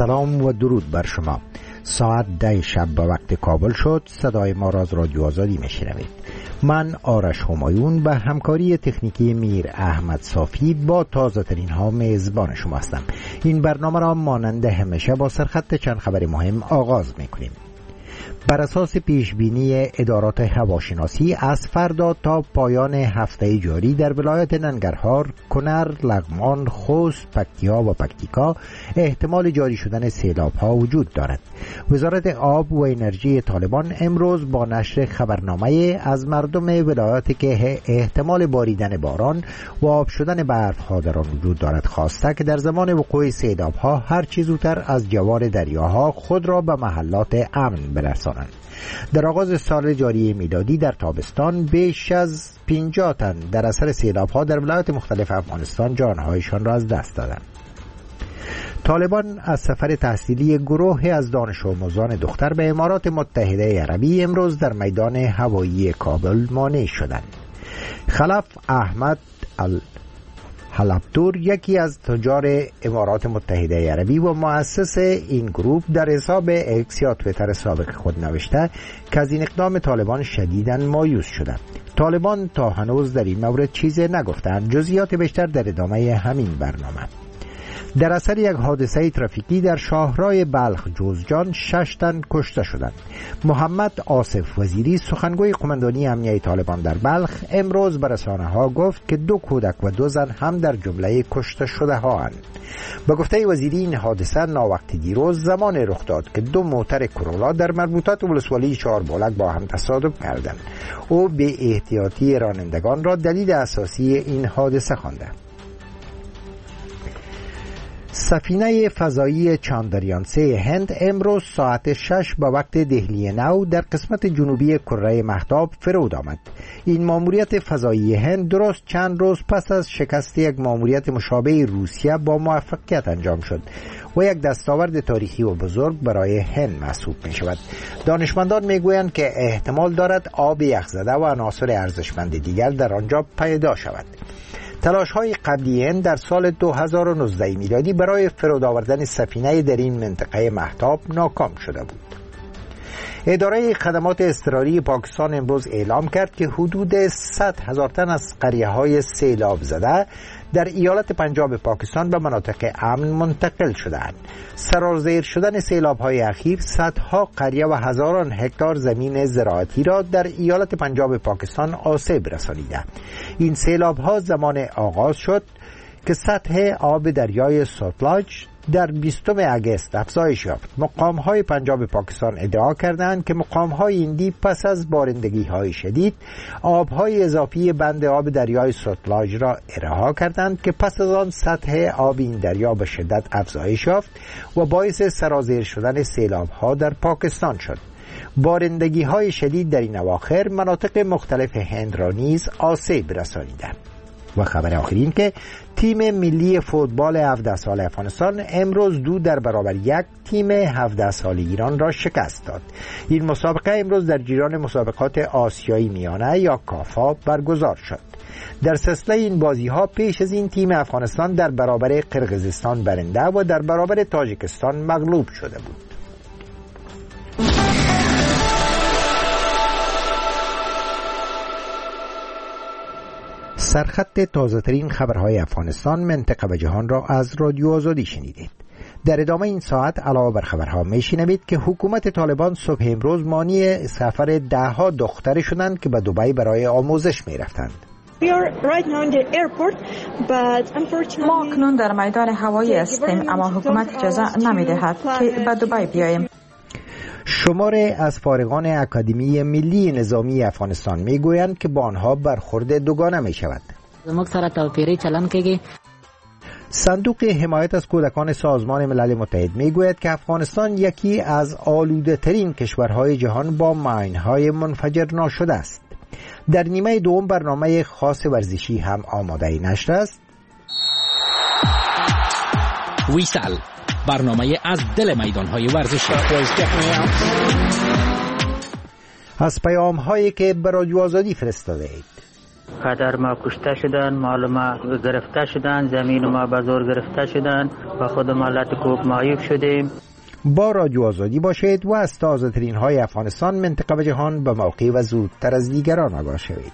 سلام و درود بر شما. ساعت 10 شب به وقت کابل شد. صدای ما را از رادیو آزادی میشنوید. من آرش همایون به همکاری تکنیکی میر احمد صافی با تازه ترین ها میزبان شما هستم. این برنامه را مانند همیشه با سرخط چند خبر مهم آغاز میکنیم. بر اساس پیشبینی ادارات هواشناسی از فردا تا پایان هفته جاری در ولایت ننگرهار، کنر، لغمان، خوست، پکتیا و پکتیکا احتمال جاری شدن سیلاب ها وجود دارد. وزارت آب و انرژی طالبان امروز با نشر خبرنامه از مردم ولایاتی که احتمال باریدن باران و آب شدن برف ها در آن وجود دارد خواسته که در زمان وقوع سیلاب ها هر چه زودتر از جوار دریاها خود را به محلات امن برسانند. در آغاز سال جاری میلادی در تابستان بیش از 50 تن در اثر سیلاب‌ها در ولایات مختلف افغانستان جانهایشان را از دست دادند. طالبان از سفر تحصیلی گروه از دانش آموزان دختر به امارات متحده عربی امروز در میدان هوایی کابل مانع شدند. خلف احمد حلبتور، یکی از تجار امارات متحده عربی و مؤسس این گروه، در حساب اکس یا تویتر سابق خود نوشته که از این اقدام طالبان شدیداً مایوس شدند. طالبان تا هنوز در این مورد چیزی نگفتند. جزئیات بیشتر در ادامه همین برنامه. در اثر یک حادثه ترافیکی در شاهراه بلخ جوزجان 6 تن کشته شدند. محمد آصف وزیری، سخنگوی قماندانی امنیه طالبان در بلخ، امروز به رسانه‌ها گفت که 2 کودک و 2 زن هم در جمله کشته شده ها اند. به گفته وزیری این حادثه ناوقت دیروز زمان رخ داد که 2 موتر کرولا در مربوطات ولسوالی چهاربلک با هم تصادم کردند. او به احتیاطی رانندگان را دلیل اساسی این حادثه خوانده. سفینه فضایی چاندریان 3 هند امروز ساعت 6 به وقت دهلی نو در قسمت جنوبی کره مهتاب فرود آمد. این ماموریت فضایی هند درست چند روز پس از شکست یک ماموریت مشابه روسیه با موفقیت انجام شد و یک دستاورد تاریخی و بزرگ برای هند محسوب می شود. دانشمندان می گویند که احتمال دارد آب یخزده و عناصر ارزشمند دیگر در آنجا پیدا شود. تلاش‌های قبلی هند در سال 2019 میلادی برای فرود آوردن سفینه در این منطقه مهتاب ناکام شده بود. اداره خدمات اضطراری پاکستان امروز اعلام کرد که حدود 100,000 تن از قریه‌های سیلاب زده در ایالت پنجاب پاکستان به مناطق امن منتقل شدند. سرازیر شدن سیلاب‌های اخیر صدها قریه و هزاران هکتار زمین زراعتی را در ایالت پنجاب پاکستان آسیب رسانیده. این سیلاب‌ها زمان آغاز شد که سطح آب دریای سوتلاج در 20 اگست افزایش یافت. مقام‌های پنجاب پاکستان ادعا کردند که مقام‌های ایندی پس از بارندگی‌های شدید آب‌های اضافی بند آب دریای سوتلاج را رها کردند که پس از آن سطح آب این دریا به شدت افزایش یافت و باعث سرازیر شدن سیلاب‌ها در پاکستان شد. بارندگی‌های شدید در این اواخر مناطق مختلف هند را نیز آسیب رسانیدند. و خبر آخرین که تیم ملی فوتبال 17 سال افغانستان امروز 2 در برابر 1 تیم 17 سال ایران را شکست داد. این مسابقه امروز در جریان مسابقات آسیایی میانه یا کافا برگزار شد. در سلسله این بازی ها پیش از این تیم افغانستان در برابر قرقیزستان برنده و در برابر تاجیکستان مغلوب شده بود. سرخط تازه ترین خبرهای افغانستان، منطقه و جهان را از رادیو آزادی شنیدید. در ادامه این ساعت علاوه بر خبرها میشنوید که حکومت طالبان صبح امروز مانع سفر 10 دختر شدند که به دبی برای آموزش میرفتند. ما اکنون در میدان هوایی هستیم اما حکومت اجازه نمیدهد که به دبی بیاییم. شماره از فارغان اکادمی ملی نظامی افغانستان میگویند که با آنها برخورد دوگانه می شود. صندوق حمایت از کودکان سازمان ملل متحد میگوید که افغانستان یکی از آلوده ترین کشورهای جهان با ماینهای منفجر ناشده است. در نیمه دوم برنامه خاص ورزشی هم آماده نشر است. ویسل، برنامه از دل میدان‌های ورزشی. از پیام‌هایی که به رادیو آزادی فرستاده اید. پدر ما کشته شدن، مال ما گرفته شدن، زمین ما به زور گرفته شدن و خود ما لطکوب معیوب شدیم. با رادیو آزادی باشید و از تازه ترین های افغانستان، منطقه و جهان به موقع و زودتر از دیگران آگاه شوید.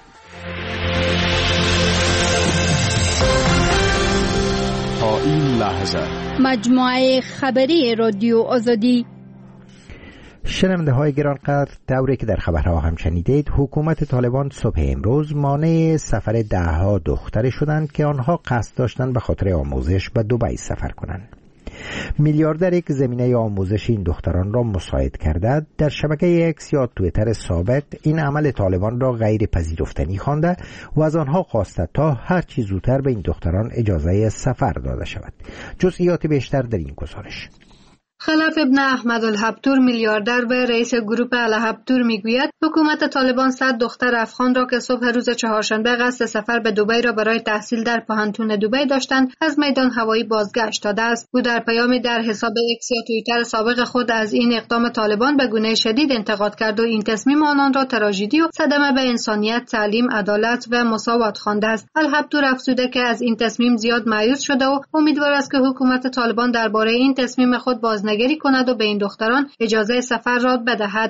تا این لحظه مجموعه خبری رادیو آزادی. شنونده های گرانقدر، دوره که در خبرها هم شنیدید، حکومت طالبان صبح امروز مانع سفر دهها دختر شدند که آنها قصد داشتند به خاطر آموزش به دبی سفر کنند. میلیاردر یک زمینه آموزش این دختران را مساعد کرده در شبکه اکس یا توییتر سابق این عمل طالبان را غیر پذیرفتنی خوانده و از آنها خواسته تا هر چه زودتر به این دختران اجازه سفر داده شود. جزئیات بیشتر در این گزارش. خلف ابن احمد الهبتور، میلیاردر و رئیس گروپ الهبتور، میگوید حکومت طالبان 100 دختر افغان را که صبح روز چهارشنبه قصد سفر به دبی را برای تحصیل در پانتون دبی داشتند از میدان هوایی بازگشت داده است. او در پیامی در حساب اکس یا توییتر سابق خود از این اقدام طالبان به گونه شدید انتقاد کرد و این تصمیم آنان را تراژدی و صدمه به انسانیت، تعلیم، عدالت و مساوات خوانده است. الهبتور افزوده که از این تصمیم زیاد مایوس شده و امیدوار است که حکومت طالبان درباره این تصمیم خود بازنگری کند و به این دختران اجازه سفر را بدهد.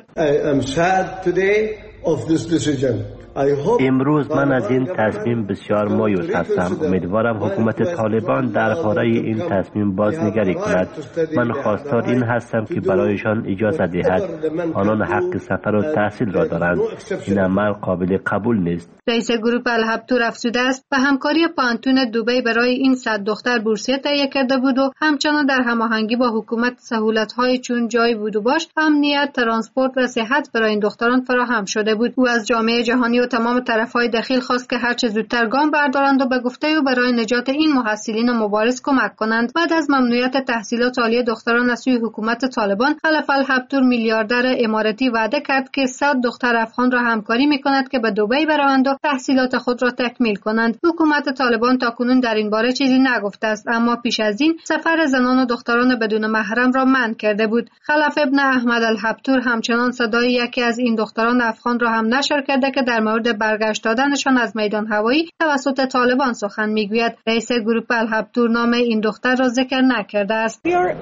امروز من از این تصمیم بسیار مایوس هستم. امیدوارم حکومت طالبان درباره این تصمیم بازنگری کند. من خواستار این هستم که برایشان اجازه دهد. آنان حق سفر و تحصیل را دارند. این عمل قابل قبول نیست. رئیس گروپ الهبتور افزوده است به همکاری پانتون دبی برای این 100 دختر بورسیه تهیه کرده بود و همچنان در هماهنگی با حکومت سهولت‌های چون جای بود و باش، امنیت، ترانسپورت و صحت برای این دختران فراهم شده بود. او از جامعه جهانی و تمام طرف‌های دخیل خواست که هر چه زودتر گام بردارند و به گفته او برای نجات این محصلین مبارز کمک کنند. بعد از ممنوعیت تحصیلات عالی دختران از سوی حکومت طالبان، خلف الهبتور، میلیاردر اماراتی، وعده کرد که 100 دختر افغان را همکاری می‌کند که به دبی بروند و تحصیلات خود را تکمیل کنند. حکومت طالبان تاکنون در این باره چیزی نگفته است، اما پیش از این سفر زنان و دختران بدون محرم را منع کرده بود. خلف ابن احمد الهبتور همچنان صدای یکی از این دختران افغان را هم نشر کرده که در مورد برگشت دادنشان از میدان هوایی توسط طالبان سخن میگوید. رئیس گروپ الهبتور نام این دختر را ذکر نکرده است.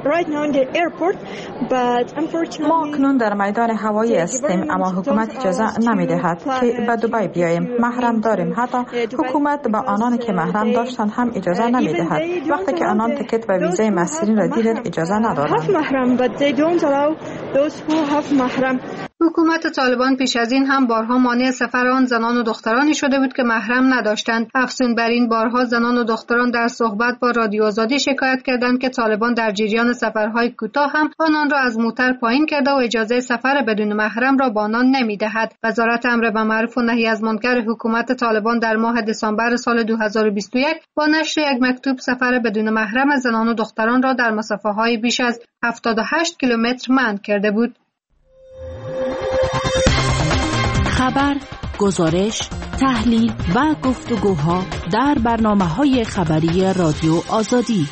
ما اکنون در میدان هوایی هستیم، اما حکومت اجازه نمیدهد که به دبی بیاییم. محرم داریم، حتی حکومت به آنان که محرم داشتند هم اجازه نمیدهد. وقتی که آنان تکت و ویزای مسیری را دیدند اجازه ندادند. حکومت طالبان پیش از این هم بارها مانع سفر آن زنان و دخترانی شده بود که محرم نداشتند. افزون بر این، بارها زنان و دختران در صحبت با رادیو آزادی شکایت کردند که طالبان در جریان سفرهای کوتاه هم آنان را از موتر پایین کرده و اجازه سفر بدون محرم را با آنان نمیدهد. وزارت امر به معروف و نهی از منکر حکومت طالبان در ماه دسامبر سال 2021 با نشر یک مکتوب سفر بدون محرم زنان و دختران را در مسافه‌های بیش از 78 کیلومتر منع کرده بود. خبر، گزارش، تحلیل و گفتگوها در برنامه‌های خبری رادیو آزادی.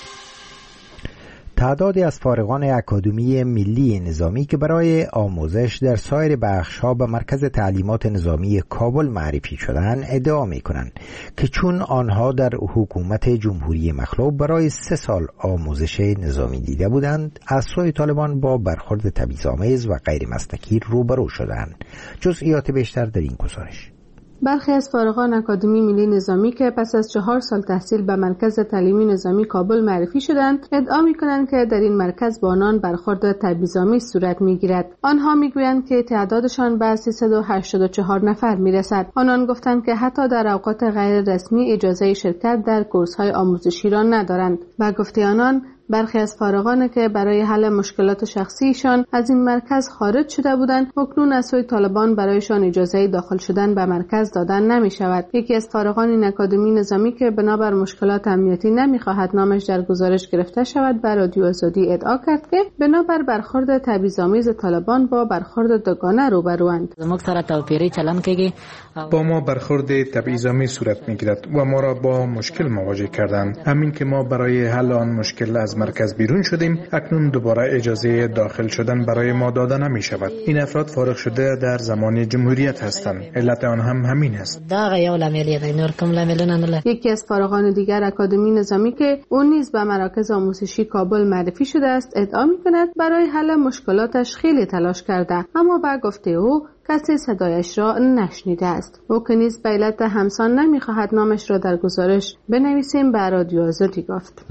تعدادی از فارغان اکادمی ملی نظامی که برای آموزش در سایر بخش‌ها به مرکز تعلیمات نظامی کابل معرفی شدند ادعا می‌کنند که چون آنها در حکومت جمهوری مخلوع برای 3 سال آموزش نظامی دیده بودند، از سوی طالبان با برخورد تبعیض‌آمیز و غیر مسلکی روبرو شدند. جزئیات بیشتر در این گزارش. برخی از فارغان اکادمی ملی نظامی که پس از 4 سال تحصیل به مرکز تعلیمی نظامی کابل معرفی شدند، ادعا می‌کنند که در این مرکز با آنان برخورد تبعیض‌آمیز صورت می‌گیرد. آنها می‌گویند که تعدادشان به 384 نفر می‌رسد. آنان گفتند که حتی در اوقات غیر رسمی اجازه شرکت در کورس‌های آموزشی را ندارند. با گفته آنان، برخی از فارغانی که برای حل مشکلات شخصیشان از این مرکز خارج شده بودند، اکنون از سوی طالبان برایشان اجازه داخل شدن به مرکز دادن نمی شود. یکی از فارغان این اکادمی نظامی که بنابر مشکلات امنیتی نمیخواهد نامش در گزارش گرفته شود، بر رادیو آزادی ادعا کرد که بنابر برخورد تبعیض‌آمیز طالبان با برخورد دوگانه روبروند. با ما برخورد تبعیض‌آمیز صورت میگیرد و ما را با مشکل مواجه کردند. همین که ما برای حل آن مشکل از مرکز بیرون شدیم، اکنون دوباره اجازه داخل شدن برای ما داده نمی شود. این افراد فارغ شده در زمان جمهوریت هستند. علت آن هم همین است. یکی از فارغان دیگر اکادمی نظامی که اون نیز به مراکز آموزشی کابل معرفی شده است ادعا می‌کند برای حل مشکلاتش خیلی تلاش کرده، اما با گفته او کسی صدایش را نشنیده است. او که نیز به علت همسان نمی‌خواهد نامش را در گزارش بنویسیم به رادیو آزادی گفت.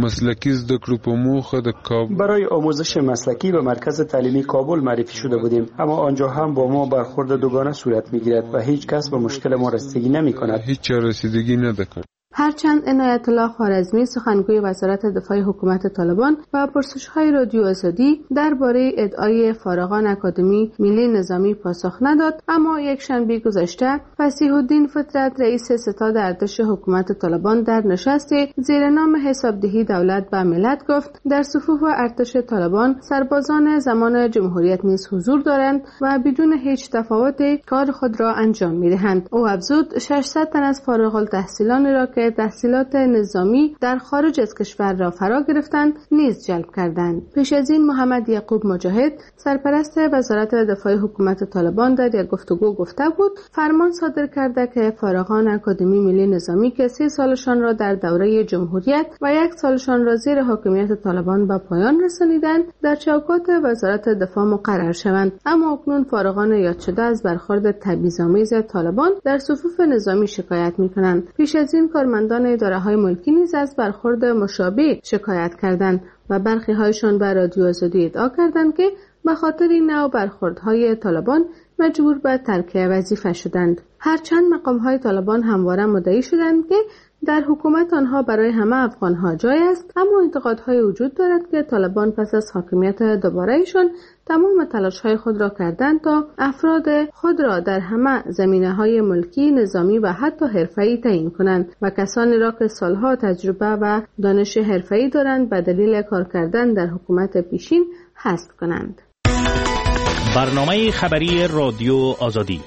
برای آموزش مسلکی به مرکز تعلیمی کابل معرفی شده بودیم، اما آنجا هم با ما برخورد دوگانه صورت می‌گیرد و هیچ کس به مشکل ما رسیدگی نمی‌کند. هیچ رسیدگی ندارد. هرچند عنایت الله خوارزمی سخنگوی وزارت دفاع حکومت طالبان و پرسش‌های رادیو آزادی درباره ادعای فارغان اکادمی ملی نظامی پاسخ نداد، اما یک شنبه گذشته فصیح الدین فطرت رئیس ستاد ارتش حکومت طالبان در نشست زیر نام حسابدهی دولت به ملت گفت در صفوف ارتش طالبان سربازان زمان جمهوریت نیز حضور دارند و بدون هیچ تفاوتی کار خود را انجام می‌دهند. او افزود 600 تن از فارغ التحصیلان را که تحصیلات نظامی در خارج از کشور را فرا گرفتند نیز جلب کردند. پیش از این محمد یعقوب مجاهد سرپرست وزارت دفاع حکومت طالبان در یک گفتگو گفته بود فرمان صادر کرده که فارغان اکادمی ملی نظامی که 3 سالشان را در دوره جمهوریت و 1 سالشان را زیر حاکمیت طالبان به پایان رسانیدند در چوکات وزارت دفاع مقرر شوند، اما اکنون فارغان یاد شده از برخورد تبعیض‌آمیز طالبان در صفوف نظامی شکایت می‌کنند. پیش از این کارمندان اداره‌های ملکی نیز از برخورد مشابه شکایت کردند و برخی هایشان به رادیو آزادی ادعا کردند که به خاطر این نوع برخوردهای طالبان مجبور به ترک وظیفه شدند. هرچند مقام‌های طالبان همواره مدعی شدند که در حکومت آنها برای همه افغان‌ها جای است، اما انتقادهای وجود دارد که طالبان پس از حاکمیت دوباره‌ایشان تمام تلاش‌های خود را کردند تا افراد خود را در همه زمینه‌های ملکی، نظامی و حتی حرفه‌ای تعیین کنند و کسانی را که سالها تجربه و دانش حرفه‌ای دارند به دلیل کار کردن در حکومت پیشین حذف کنند. برنامه خبری رادیو آزادی.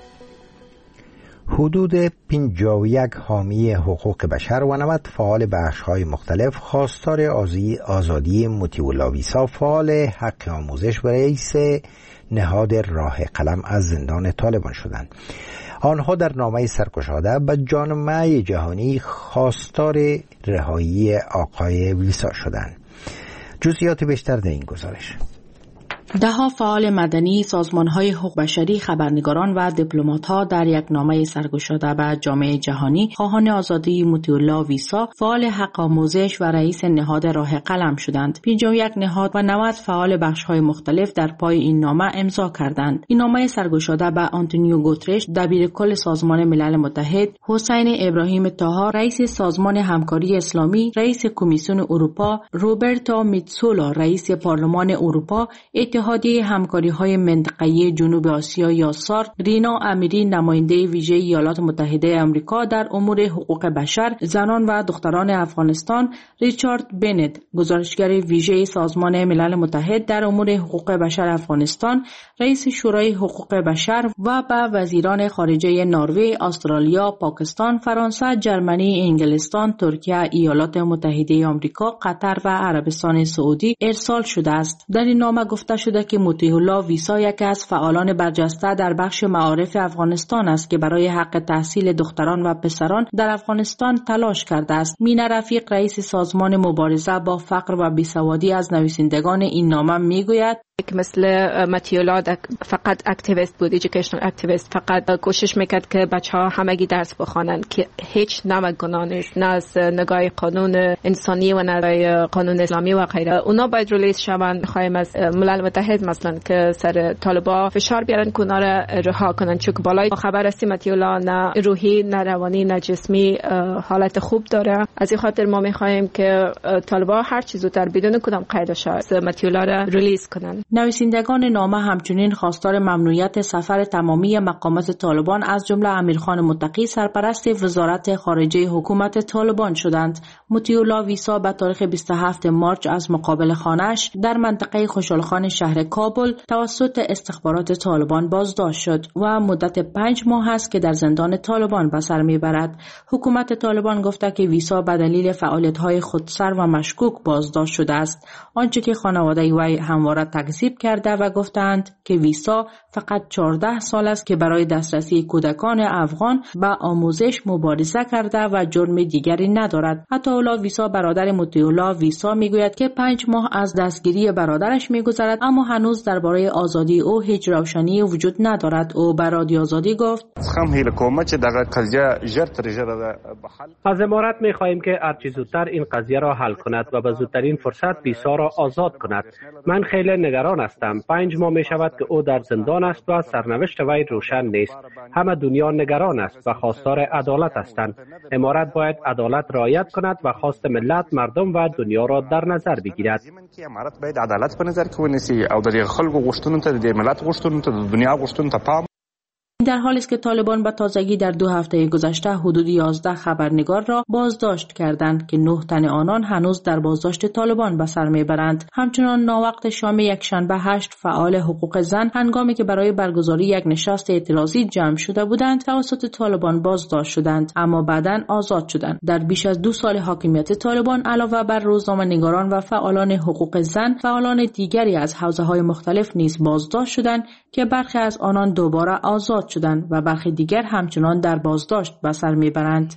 حدود 51 حامی حقوق بشر و 90 فعال بخش‌های مختلف خواستار آزادی مطیع الله ویسا فعال حق آموزش و رئیس نهاد راه قلم از زندان طالبان شدند. آنها در نامه سرگشاده به جامعه جهانی خواستار رهایی آقای ویسا شدند. جزئیات بیشتر در این گزارش. ده‌ها فعال مدنی، سازمان‌های حقوق بشری، خبرنگاران و دیپلمات‌ها در یک نامه سرگشاده به جامعه جهانی خواهان آزادی مطیع الله ویسا فعال حق آموزش و رئیس نهاد راه قلم شدند. 51 نهاد و 90 فعال بخش‌های مختلف در پای این نامه امضا کردند. این نامه سرگشاده به آنتونیو گوترش دبیرکل سازمان ملل متحد، حسین ابراهیم طه رئیس سازمان همکاری اسلامی، رئیس کمیسیون اروپا، روبرتو میتسولا رئیس پارلمان اروپا، اتحادیه همکاری‌های منطقه‌ای جنوب آسیا یا سارک، رینا امیری نماینده ویژه ایالات متحده آمریکا در امور حقوق بشر، زنان و دختران افغانستان، ریچارد بنت گزارشگر ویژه سازمان ملل متحد در امور حقوق بشر افغانستان، رئیس شورای حقوق بشر و به وزیران خارجه نروژ، استرالیا، پاکستان، فرانسه، جرمنی، انگلستان، ترکیه، ایالات متحده آمریکا، قطر و عربستان سعودی ارسال شده است. در این نامه گفته شده که مطیع الله ویسا یکی از فعالان برجسته در بخش معارف افغانستان است که برای حق تحصیل دختران و پسران در افغانستان تلاش کرده است. مینا رفیق رئیس سازمان مبارزه با فقر و بیسوادی از نویسندگان این نامه میگوید مثل مطیع الله فقط اکتیویست بود، ایژوکیشنال اکتیویست، فقط کوشش میکرد که بچه‌ها همگی درس بخوانند که هیچ نمک گناه نیست، نه از نگاه قانون انسانی و نه قانون اسلامی و غیره. اونا باید ریلیز شوند. خواهیم از ملل متحد مثلا که سر طالبا فشار بیارن که اونا را رها کنن، چون بالای خبر است مطیع الله نه روحی نه روانی نه جسمی حالت خوب داره. از این خاطر ما میخواهیم که طالبا هر چیز زودتر بدون کدام قید و شرط مطیع الله را ریلیز کنن. نویسندگان نامه همچنین خواستار ممنوعیت سفر تمامی مقامات طالبان از جمله امیرخان متقی سرپرست وزارت خارجه حکومت طالبان شدند. مطیع الله ویسا به تاریخ 27 مارس از مقابل خانه‌اش در منطقه خوشحالخان شهر شهر کابل توسط استخبارات طالبان بازداشت شد و مدت 5 ماه است که در زندان طالبان به سر میبرد. حکومت طالبان گفته که ویسا به دلیل فعالیت‌های خودسر و مشکوک بازداشت شده است، آنچه که خانواده وی همواره تکذیب کرده و گفتند که ویسا فقط 14 سال است که برای دسترسی کودکان افغان به آموزش مبارزه کرده و جرم دیگری ندارد. عطاالله ویسا برادر مطیعالله ویسا میگوید که 5 ماه از دستگیری برادرش میگذرد، اما هنوز درباره آزادی او هیچ روشنی وجود ندارد. او به رادیو آزادی گفت: از امارت می‌خواهیم که هرچه زودتر این قضیه را حل کند و به زودترین فرصت ویسا را آزاد کند. من خیلی نگران هستم. 5 ماه می شود که او در زندان است و سرنوشت وی روشن نیست. همه دنیا نگران است و خواستار عدالت هستند. امارت باید عدالت رعایت کند و خواست ملت، مردم و دنیا را در نظر بگیرد. امارت باید عدالت په نظر کې ونیسي او د خلکو غوښتنو ته، د ملت غوښتنو ته، د دنیا غوښتنو ته پام. در حالی است که طالبان به تازگی در 2 هفته گذشته حدود 11 خبرنگار را بازداشت کردند که 9 تن آنان هنوز در بازداشت طالبان به سر میبرند. همچنان ناوقت شام یکشنبه 8 فعال حقوق زن هنگامی که برای برگزاری یک نشست اعتراضی جمع شده بودند توسط طالبان بازداشت شدند، اما بعداً آزاد شدند. در بیش از 2 سال حاکمیت طالبان علاوه بر روزنامه‌نگاران و فعالان حقوق زن، فعالان دیگری از حوزه‌های مختلف نیز بازداشت شدند که برخی از آنان دوباره آزاد شدند و برخی دیگر همچنان در بازداشت به سر میبرند.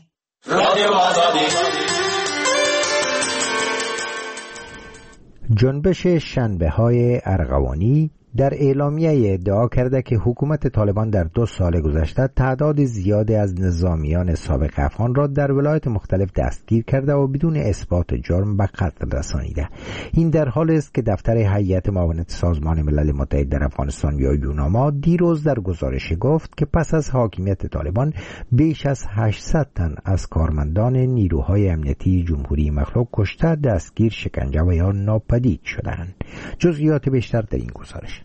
جنبش شنبه‌های ارغوانی در اعلامیه ادعا کرده که حکومت طالبان در 2 سال گذشته تعداد زیادی از نظامیان سابق افغان را در ولایات مختلف دستگیر کرده و بدون اثبات جرم به قتل رسانیده. این در حالی است که دفتر هیئت معاونت سازمان ملل متحد در افغانستان یا یوناما دیروز در گزارش گفت که پس از حاکمیت طالبان بیش از 800 تن از کارمندان نیروهای امنیتی جمهوری مخلوق کشته، دستگیر، شکنجه و یا ناپدید شدند. جزئیات بیشتر در این گزارش.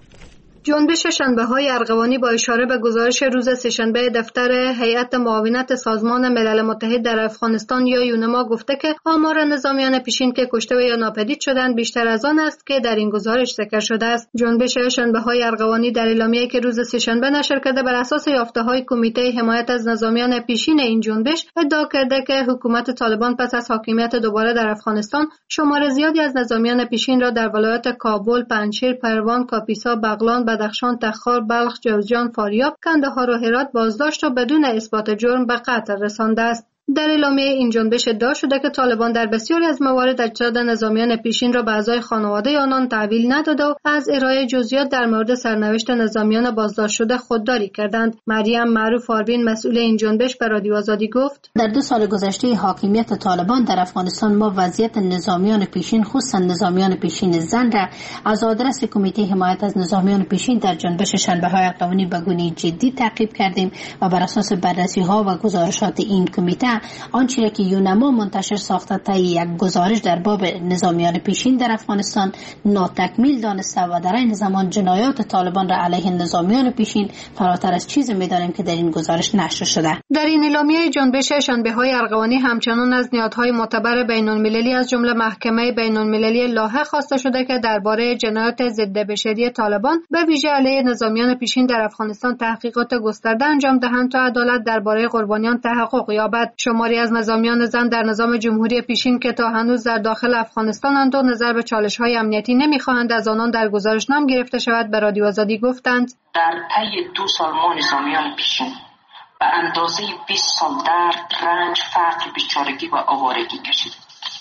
جنبش شنبه‌های ارغوانی با اشاره به گزارش روز سه‌شنبه دفتر هیئت معاونت سازمان ملل متحد در افغانستان یا یونما گفته که آمار نظامیان پیشین که کشته و یا ناپدید شدند بیشتر از آن است که در این گزارش ذکر شده است. جنبش شنبه‌های ارغوانی در اعلامیه‌ای که روز سه‌شنبه نشر کرده بر اساس یافته‌های کمیته حمایت از نظامیان پیشین این جنبش ادعا کرده که حکومت طالبان پس از حاکمیت دوباره در افغانستان شمار زیادی از نظامیان پیشین را در ولایات کابل، پنجشیر، پروان، کاپیسا، بغلان، بدخشان، تخار، بلخ، جوزجان، فاریاب، کندهار و هرات بازداشت و بدون اثبات جرم به قتل رسانده است. در اعلامیه این جنبش ادعا شده که طالبان در بسیاری از موارد اجساد نظامیان پیشین را به اعضای خانواده آنان تحویل نداده و از ارائه جزئیات در مورد سرنوشت نظامیان بازداشت شده خودداری کردند. مریم معروف آروین مسئول این جنبش به رادیو آزادی گفت: در 2 سال گذشته حاکمیت طالبان در افغانستان ما وضعیت نظامیان پیشین، خصوصا نظامیان پیشین زن را از آدرس کمیته حمایت از نظامیان پیشین در جنبش شنبه‌های ارغوانی به گونه جدی تعقیب کردیم و بر اساس بررسی‌ها و گزارشات این کمیته آنچه که یونما منتشر ساخته تا یک گزارش در باب نظامیان پیشین در افغانستان ناتکمیل دانسته و در این زمان جنایات طالبان را علیه نظامیان پیشین فراتر از چیزی می‌دانیم که در این گزارش نشر شده. در این اعلامیه جنبش شنبه‌های ارغوانی همچنان از نهادهای معتبر بین‌المللی از جمله محکمه بین‌المللی لاهه خواسته شده که درباره جنایات ضد بشری طالبان به ویژه علیه نظامیان پیشین در افغانستان تحقیقات گسترده انجام دهند تا عدالت درباره قربانیان تحقق یابد. شماری از نظامیان زن در نظام جمهوری پیشین که تا هنوز در داخل افغانستانند و نظر به چالش‌های امنیتی نمی‌خواهند از آنان در گزارش نام گرفته شود به رادیو آزادی گفتند: در طی 2 سال ما نظامیان پیشین به اندازه 20 سال درد، رنج، فقر، بیچارگی و آوارگی کشیدیم.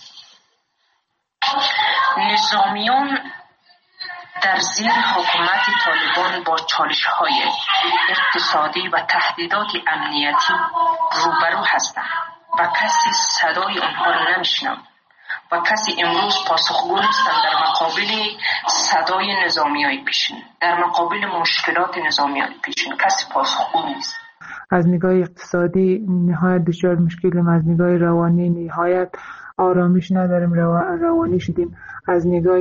نظامیان در زیر حکومت طالبان با چالش‌های اقتصادی و تهدیدات امنیتی روبرو هستند و کسی صدای آنها را نمی‌شنود و کسی امروز پاسخگو نیستند در مقابل صدای نظامیان پیشین، در مقابل مشکلات نظامیان پیشین کسی پاسخگو نیست. از نگاه اقتصادی نهایت دچار مشکلیم، از نگاه روانی نهایت آرامش نداریم، روانی شدیم، از نگاه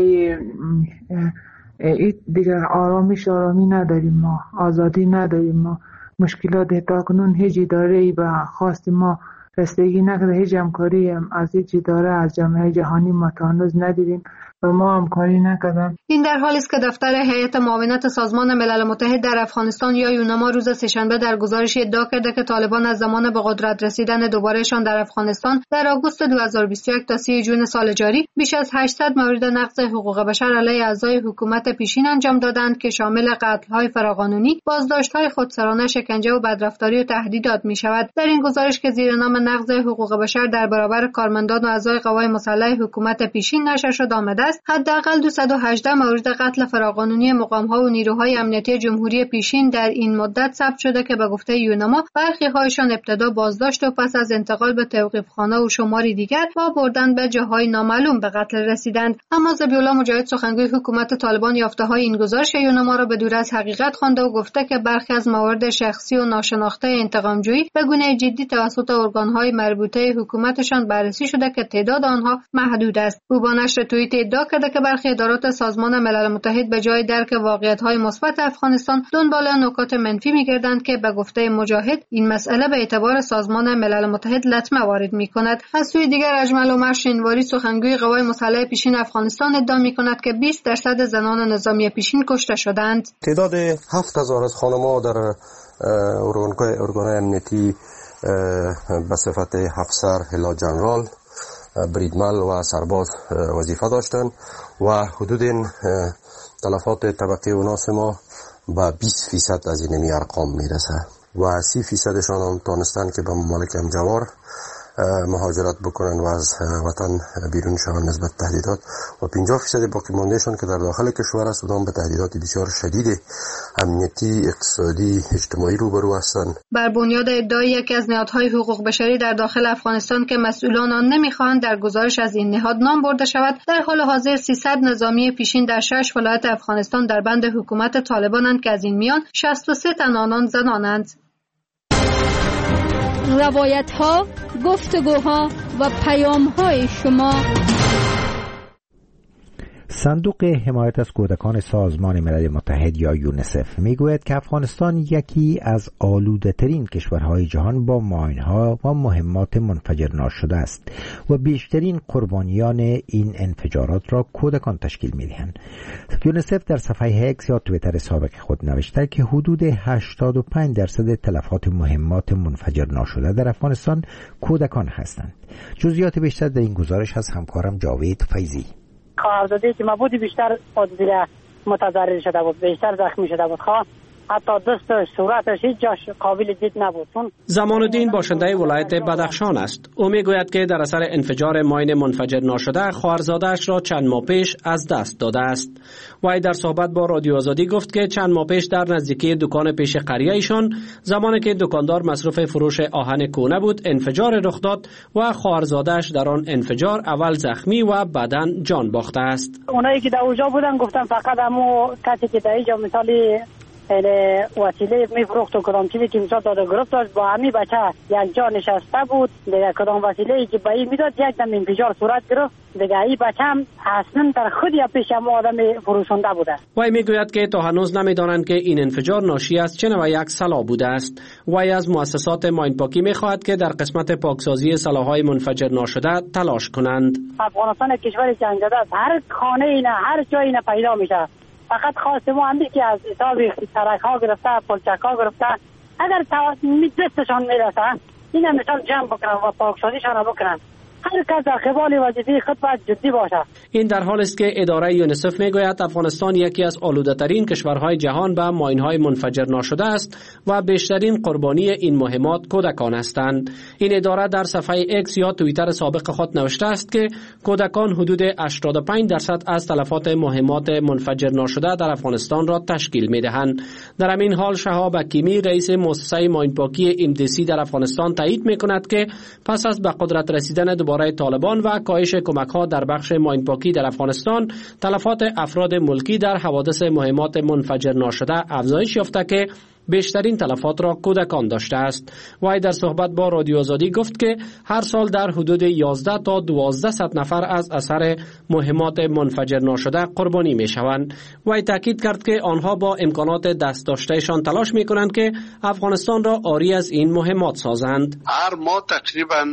دیگر آرامی نداریم، ما آزادی نداریم، ما مشکلات تاکنون هیچ اداره‌ای به خواست ما رسیدگی نکرده، هیچ همکاری از هیچ اداره از جامعه جهانی ما تا هنوز ندیدیم و ما همکاری نکردن. این در حالی است که دفتر هیئت معاونت سازمان ملل متحد در افغانستان یا یونما روز سه‌شنبه در گزارشی ادعا کرده که طالبان از زمان به قدرت رسیدن دوبارهشان در افغانستان در آگوست 2021 تا 30 جون سال جاری بیش از 800 مورد نقض حقوق بشر علیه اعضای حکومت پیشین انجام دادند که شامل قتل‌های فراقانونی، بازداشت‌های خودسرانه، شکنجه و بدرفتاری و تهدیدات می‌شود. در این گزارش که زیر نام نقض حقوق بشر در برابر کارمندان و اعضای قوای مسلح حکومت پیشین نشر شده آمده است، حداقل 218 مورد قتل فراقانونی مقام‌ها و نیروهای امنیتی جمهوری پیشین در این مدت ثبت شده که به گفته یونما برخی‌هایشان ابتدا بازداشت و پس از انتقال به توقیف‌خانه و شماری دیگر با بردن به جاهای نامعلوم به قتل رسیدند. اما ذبیح‌الله مجاهد سخنگوی حکومت طالبان یافته‌های این گزارش یونما را به دور از حقیقت خوانده و گفته که برخی از موارد شخصی و ناشناخته انتقام‌جویی به گونه جدی توسط ارگان‌های مربوطه حکومتشان بررسی شده که تعداد آنها محدود است. او با نشر توییت ادعا کرده که برخی ادارات سازمان ملل متحد به جای درک واقعیت‌های مثبت افغانستان دنبال نکات منفی می‌گردند که به گفته مجاهد این مسئله به اعتبار سازمان ملل متحد لطمه وارد می‌کند. از سوی دیگر اجمل عمر شینواری سخنگوی قوای مسلح پیشین افغانستان ادعا می‌کند که 20% زنان نظامی پیشین کشته شدند. تعداد 7000 از خانم‌ها در ارگان‌های امنیتی به صفت افسر، هلا جنرال، بریدمل و سرباز وظیفه داشتند و حدود تلفات طبقه اوناس ما به 20% از این ارقام میرسه و 30% هم تانستن که به ممالک همجوار مهاجرت بکنن و از وطن بیرون شوند نسبت تهدیدات و 50% باقی ماندهشون که در داخل کشور است و به تهدیدات بسیار شدید امنیتی، اقتصادی، اجتماعی روبرو هستند. بر بنیاد ادعای یکی از نهادهای حقوق بشری در داخل افغانستان که مسئولان آن نمیخواهند در گزارش از این نهاد نام برده شود، در حال حاضر 300 نظامی پیشین در 6 ولایت افغانستان در بند حکومت طالبانند که از این میان 63 تن آنان زنانند. روایت‌ها، گفتگوها و پیام‌های شما. صندوق حمایت از کودکان سازمان ملل متحد یا یونیسف میگوید که افغانستان یکی از آلوده‌ترین کشورهای جهان با ماین‌ها و مهمات منفجر ناشده است و بیشترین قربانیان این انفجارات را کودکان تشکیل می‌دهند. یونیسف در صفحه اکس یا توییتر سابق خود نوشته که حدود 85% تلفات مهمات منفجر ناشده در افغانستان کودکان هستند. جزئیات بیشتر در این گزارش از همکارم جاوید فیضی. خواهرزاده که مبودی بیشتر دیگه متضرر شده بود، بیشتر زخمی شده بود. حتی دست صورتش هیچ جاش قابل دید نبود. زمان الدین باشنده ولایت بدخشان است. او میگوید که در اثر انفجار ماین منفجر ناشده خواهرزاده‌اش را چند ماه پیش از دست داده است. وی در صحبت با رادیو آزادی گفت که چند ماه پیش در نزدیکی دکان پیش قریه ایشان زمانی که دکاندار مصروف فروش آهن کهنه بود انفجار رخ داد و خواهرزاده‌اش در آن انفجار اول زخمی و بعداً جان باخته است. اونایی که در اونجا بودن گفتن فقط همو کسی که در اینجا مثالی وسیله میفروخت و کدام چیزی که مثلا داده گرفت داشت با همین بچه یک جا نشسته بود دیگه کدام وسیله که به این میداد یک دم انفجار صورت گرفت دیگه این بچه هم اصلا در خود یا پیش هم آدم فروشنده بوده. وی میگوید که تا هنوز نمیدانند که این انفجار ناشی از چه نوع یک سلاح بوده است. وی از مؤسسات ماین پاکی میخواهد که در قسمت پاکسازی سلاح‌های منفجر ناشده تلاش کنند. افغانستان کشور جنگ زده است، هر خانه اینا هر جای اینا پیدا میشه. فقط خواستم همین که از حساب ترک ها گرفته پلچک ها گرفته اگر دستشان میرسه اینا مثال جمع بکنن و پاکسازیشان بکنن. هر کس در قبال وظیفه خود باید جدی باشه. این در حالی است که اداره یونیسف میگوید افغانستان یکی از آلوده‌ترین کشورهای جهان به ماین‌های منفجر ناشده است و بیشترین قربانی این مهمات کودکان هستند. این اداره در صفحه اکس یا توییتر سابق خود نوشته است که کودکان حدود 85% از تلفات مهمات منفجر ناشده در افغانستان را تشکیل می‌دهند. در همین حال شهاب حکیمی رئیس مؤسسه ماین پاکی MDC در افغانستان تایید می‌کند که پس از به قدرت رسیدن برای طالبان و کاهش کمک‌ها در بخش ماین پاکی در افغانستان تلفات افراد ملکی در حوادث مهمات منفجر ناشده افزایش یافته که بیشترین تلفات را کودکان داشته است. وی در صحبت با رادیو آزادی گفت که هر سال در حدود 11 تا 1200 نفر از اثر مهمات منفجر ناشده قربانی می شوند. وی تاکید کرد که آنها با امکانات دست داشتهشان تلاش می کنند که افغانستان را عاری از این مهمات سازند. هر ماه تقریبا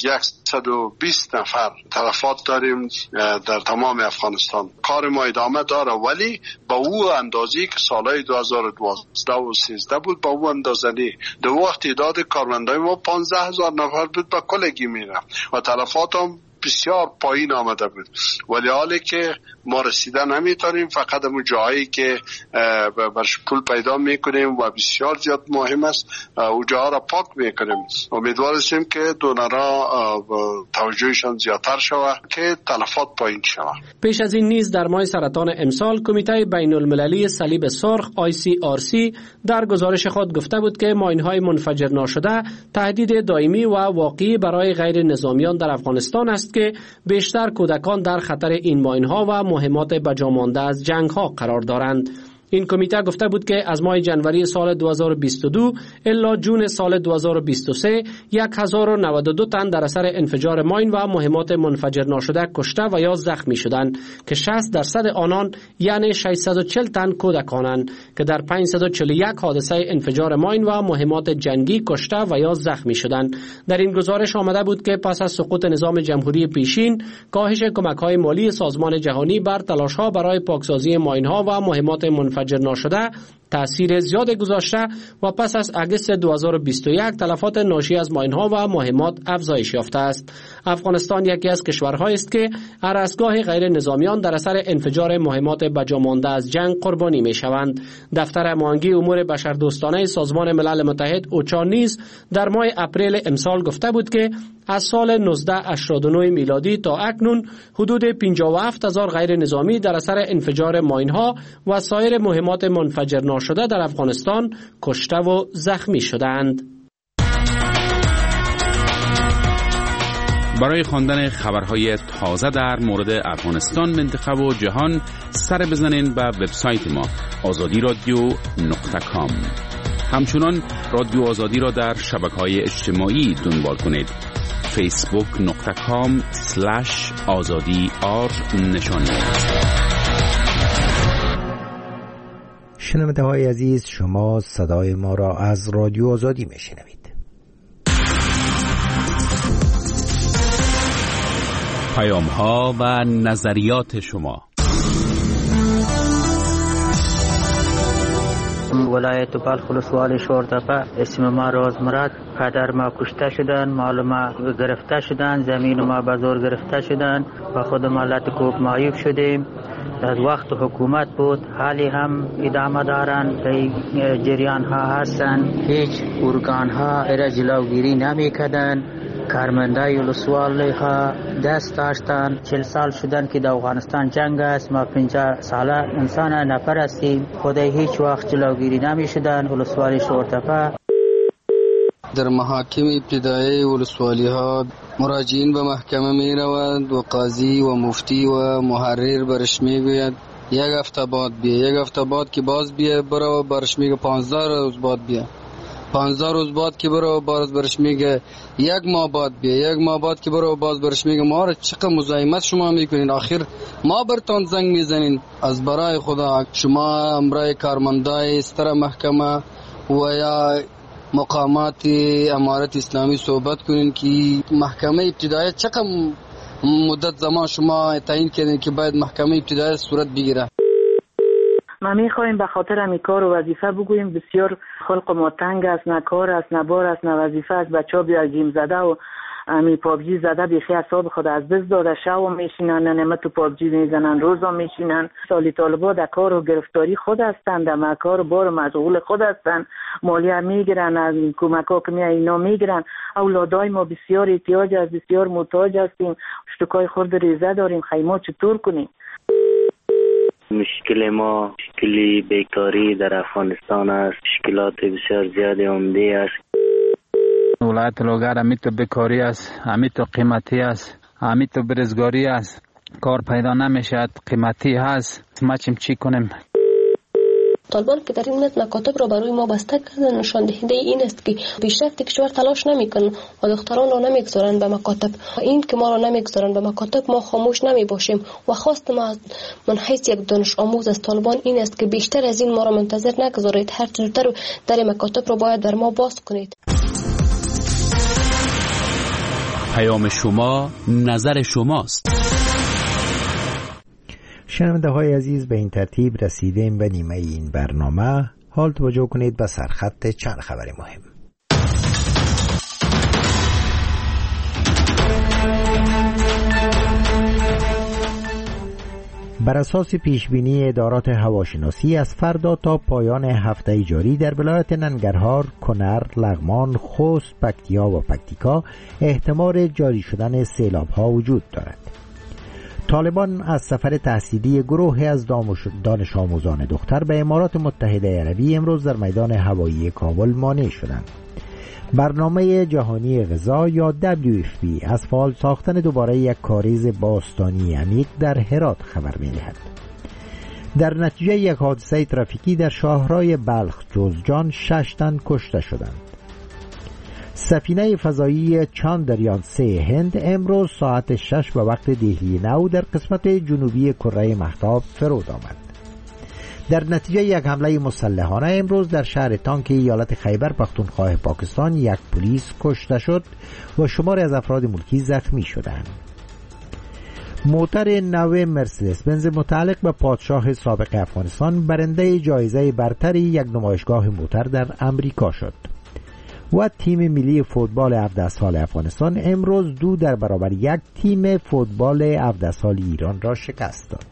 120 نفر تلفات داریم در تمام افغانستان. کار ما ادامه داره، ولی با او اندازی که سالهای 2012 و 13 بود، با او اندازه نی. در وقت تعداد کارمندای ما 15,000 نفر بود، با کلگی میره و تلفات هم بسیار پایین آمده بود. ولی حالی که ما رسیده نمیتونیم، فقط اون جایی که برش پول پیدا میکنیم و بسیار زیاد مهم است او جاها را پاک میکنیم. امیدوار هستیم که دونرها توجهشان زیادتر شود که تلفات پایین شود. پیش از این نیز در ماه سرطان امسال کمیته بین المللی صلیب سرخ ICRC در گزارش خود گفته بود که ماینهای منفجر ناشده تهدید دائمی و واقعی برای غیر نظامیان در افغانستان است که بیشتر کودکان در خطر این ماینها و مهمات بجامانده از جنگ‌ها قرار دارند. این کمیته گفته بود که از ماه جنوری سال 2022 الا جون سال 2023 1092 تن در اثر انفجار ماین و مهمات منفجر ناشده کشته و یا زخمی شدند که 60% آنان یعنی 640 تن کودکانند که در 541 حادثه انفجار ماین و مهمات جنگی کشته و یا زخمی شدند. در این گزارش آمده بود که پس از سقوط نظام جمهوری پیشین، کاهش کمک‌های مالی سازمان جهانی بر تلاش‌ها برای پاکسازی ماین‌ها و مهمات منفجر ناشده تأثیر زیاد گذاشته و پس از اگست 2021 تلفات ناشی از ماین‌ها و مهمات افزایش یافته است. افغانستان یکی از کشورهایی است که هراسگاه غیر نظامیان در اثر انفجار مهمات بجامانده از جنگ قربانی می‌شوند. دفتر هماهنگی امور بشردوستانه سازمان ملل متحد اوچا نیز در ماه اپریل امسال گفته بود که از سال 1989 میلادی تا اکنون حدود 57,000 غیر نظامی در اثر انفجار ماین‌ها و سایر مهمات منفجر ناشده در افغانستان کشته و زخمی شدند. برای خواندن خبرهای تازه در مورد افغانستان، منطقه و جهان سر بزنین به وبسایت ما azadiradio.com. همچنان رادیو آزادی را در شبکه‌های اجتماعی دنبال کنید. facebook.com/azadi_r نشانی. شنونده های عزیز، شما صدای ما را از رادیو آزادی میشنوید. پیام ها و نظریات شما. ولایت بلخ ولسوالی شورتپه، اسم ما روزمرد، پدر ما کشته شدن، مال ما گرفته شدن، زمین ما به زور گرفته شدن و خود ما لطکوب معیوب شدیم. از وقت حکومت بود، حالی هم ادامه دارن، جریان ها هستن، هیچ ارگان ها را جلوگیری نمی کردن. کارمندای ولسوالی ها دست داشتن. 40 سال شدن که در افغانستان جنگ است، ما 50 ساله انسان نفر هستیم، خودی هیچ وقت جلوگیری نمی شدن. ولسوالی شورتپه در محاکم ابتدایی ولسوالی ها مراجعین به محکمه می روند و قاضی و مفتی و محرر برش می گوید یک هفته بعد بیا، یک هفته بعد که باز بیا برو، برش میگه 15 روز بعد بیا، 15 روز بعد که برو باز برش میگه یک ماه بعد بیا، یک ماه بعد که برو باز برش میگه ما را چقدر مزاحمت شما میکنین، آخر ما برتان زنگ میزنین. از برای خدا شما امرای کارمندای ستر محکمه و یا مقامات امارت اسلامی صحبت کنین که محکمه ابتدایی چقدر مدت زمان شما تعیین کردین که باید محکمه ابتدایی صورت بگیره. ما میخوایم به خاطر همی کار و وظیفه بگوییم بسیار خلق ما تنگ است، نه کار است، نه بار است، نه وظیفه است. بچه ها بیا گیم زده و همی پابجی زده بیخی اصاب خود از دست داده، شو میشینن، نمه تو پابجی میزنن، روزا میشینن. سالی طالبا در کار و گرفتاری خود هستند، در مکار بار مشغول خود هستند، مالیه میگیرن، از کمک ها که اینا میگیرن. اولادای ما بسیار احتیاج است، بسیار محتاج هستیم، اشتکای خورد ریزه داریم، خیمه چطور کنیم؟ مشکل ما مشکلی بیکاری در افغانستان است، مشکلات بسیار زیادی عمده است. ولایت لوگر همیتو بیکاری است، همیتو قیمتی است، همیتو برزگاری است، کار پیدا نمیشد، قیمتی هست. ما چی کنیم؟ طالبان که در این متن مکاتب را برای ما بسته کردن نشان دهنده این است که پیشرفت کشور تلاش نمیکنن و دختران را نمیگذارن به مکاتب. این که ما را نمیگذارن به مکاتب ما خاموش نمیباشیم و خواست ما من حیث یک دانش آموز از طالبان این است که بیشتر از این ما را منتظر نگذارید، هر زودتر در مکاتب را باید در ما باز کنید. پیام شما نظر شماست. شنونده های عزیز، به این ترتیب رسیدیم به نیمه این برنامه. حال توجه کنید به سرخط چند خبر مهم. بر اساس پیشبینی ادارات هواشناسی از فردا تا پایان هفته جاری در ولایت ننگرهار، کنر، لغمان، خوست، پکتیا و پکتیکا احتمال جاری شدن سیلاب‌ها وجود دارد. طالبان از سفر تحصیلی گروهی از دانش آموزان دختر به امارات متحده عربی امروز در میدان هوایی کابل مانع شدند. برنامه جهانی غذا یا WFP از فعال ساختن دوباره یک کاریز باستانی عمیق در هرات خبر می‌دهد. در نتیجه یک حادثه ترافیکی در شاهراه بلخ جوزجان 6 تن کشته شدند. سفینه فضایی چاندریان 3 هند امروز ساعت 6 به وقت دهلی نو در قسمت جنوبی کره مهتاب فرود آمد. در نتیجه یک حمله مسلحانه امروز در شهر تانکی ایالت خیبر پختونخوا پاکستان یک پلیس کشته شد و شماری از افراد ملکی زخمی شدند. موتر نو مرسدس بنز متعلق به پادشاه سابق افغانستان برنده جایزه برتر یک نمایشگاه موتر در امریکا شد. و تیم ملی فوتبال 17 سال افغانستان امروز 2 در برابر 1 تیم فوتبال 17 سال ایران را شکست داد.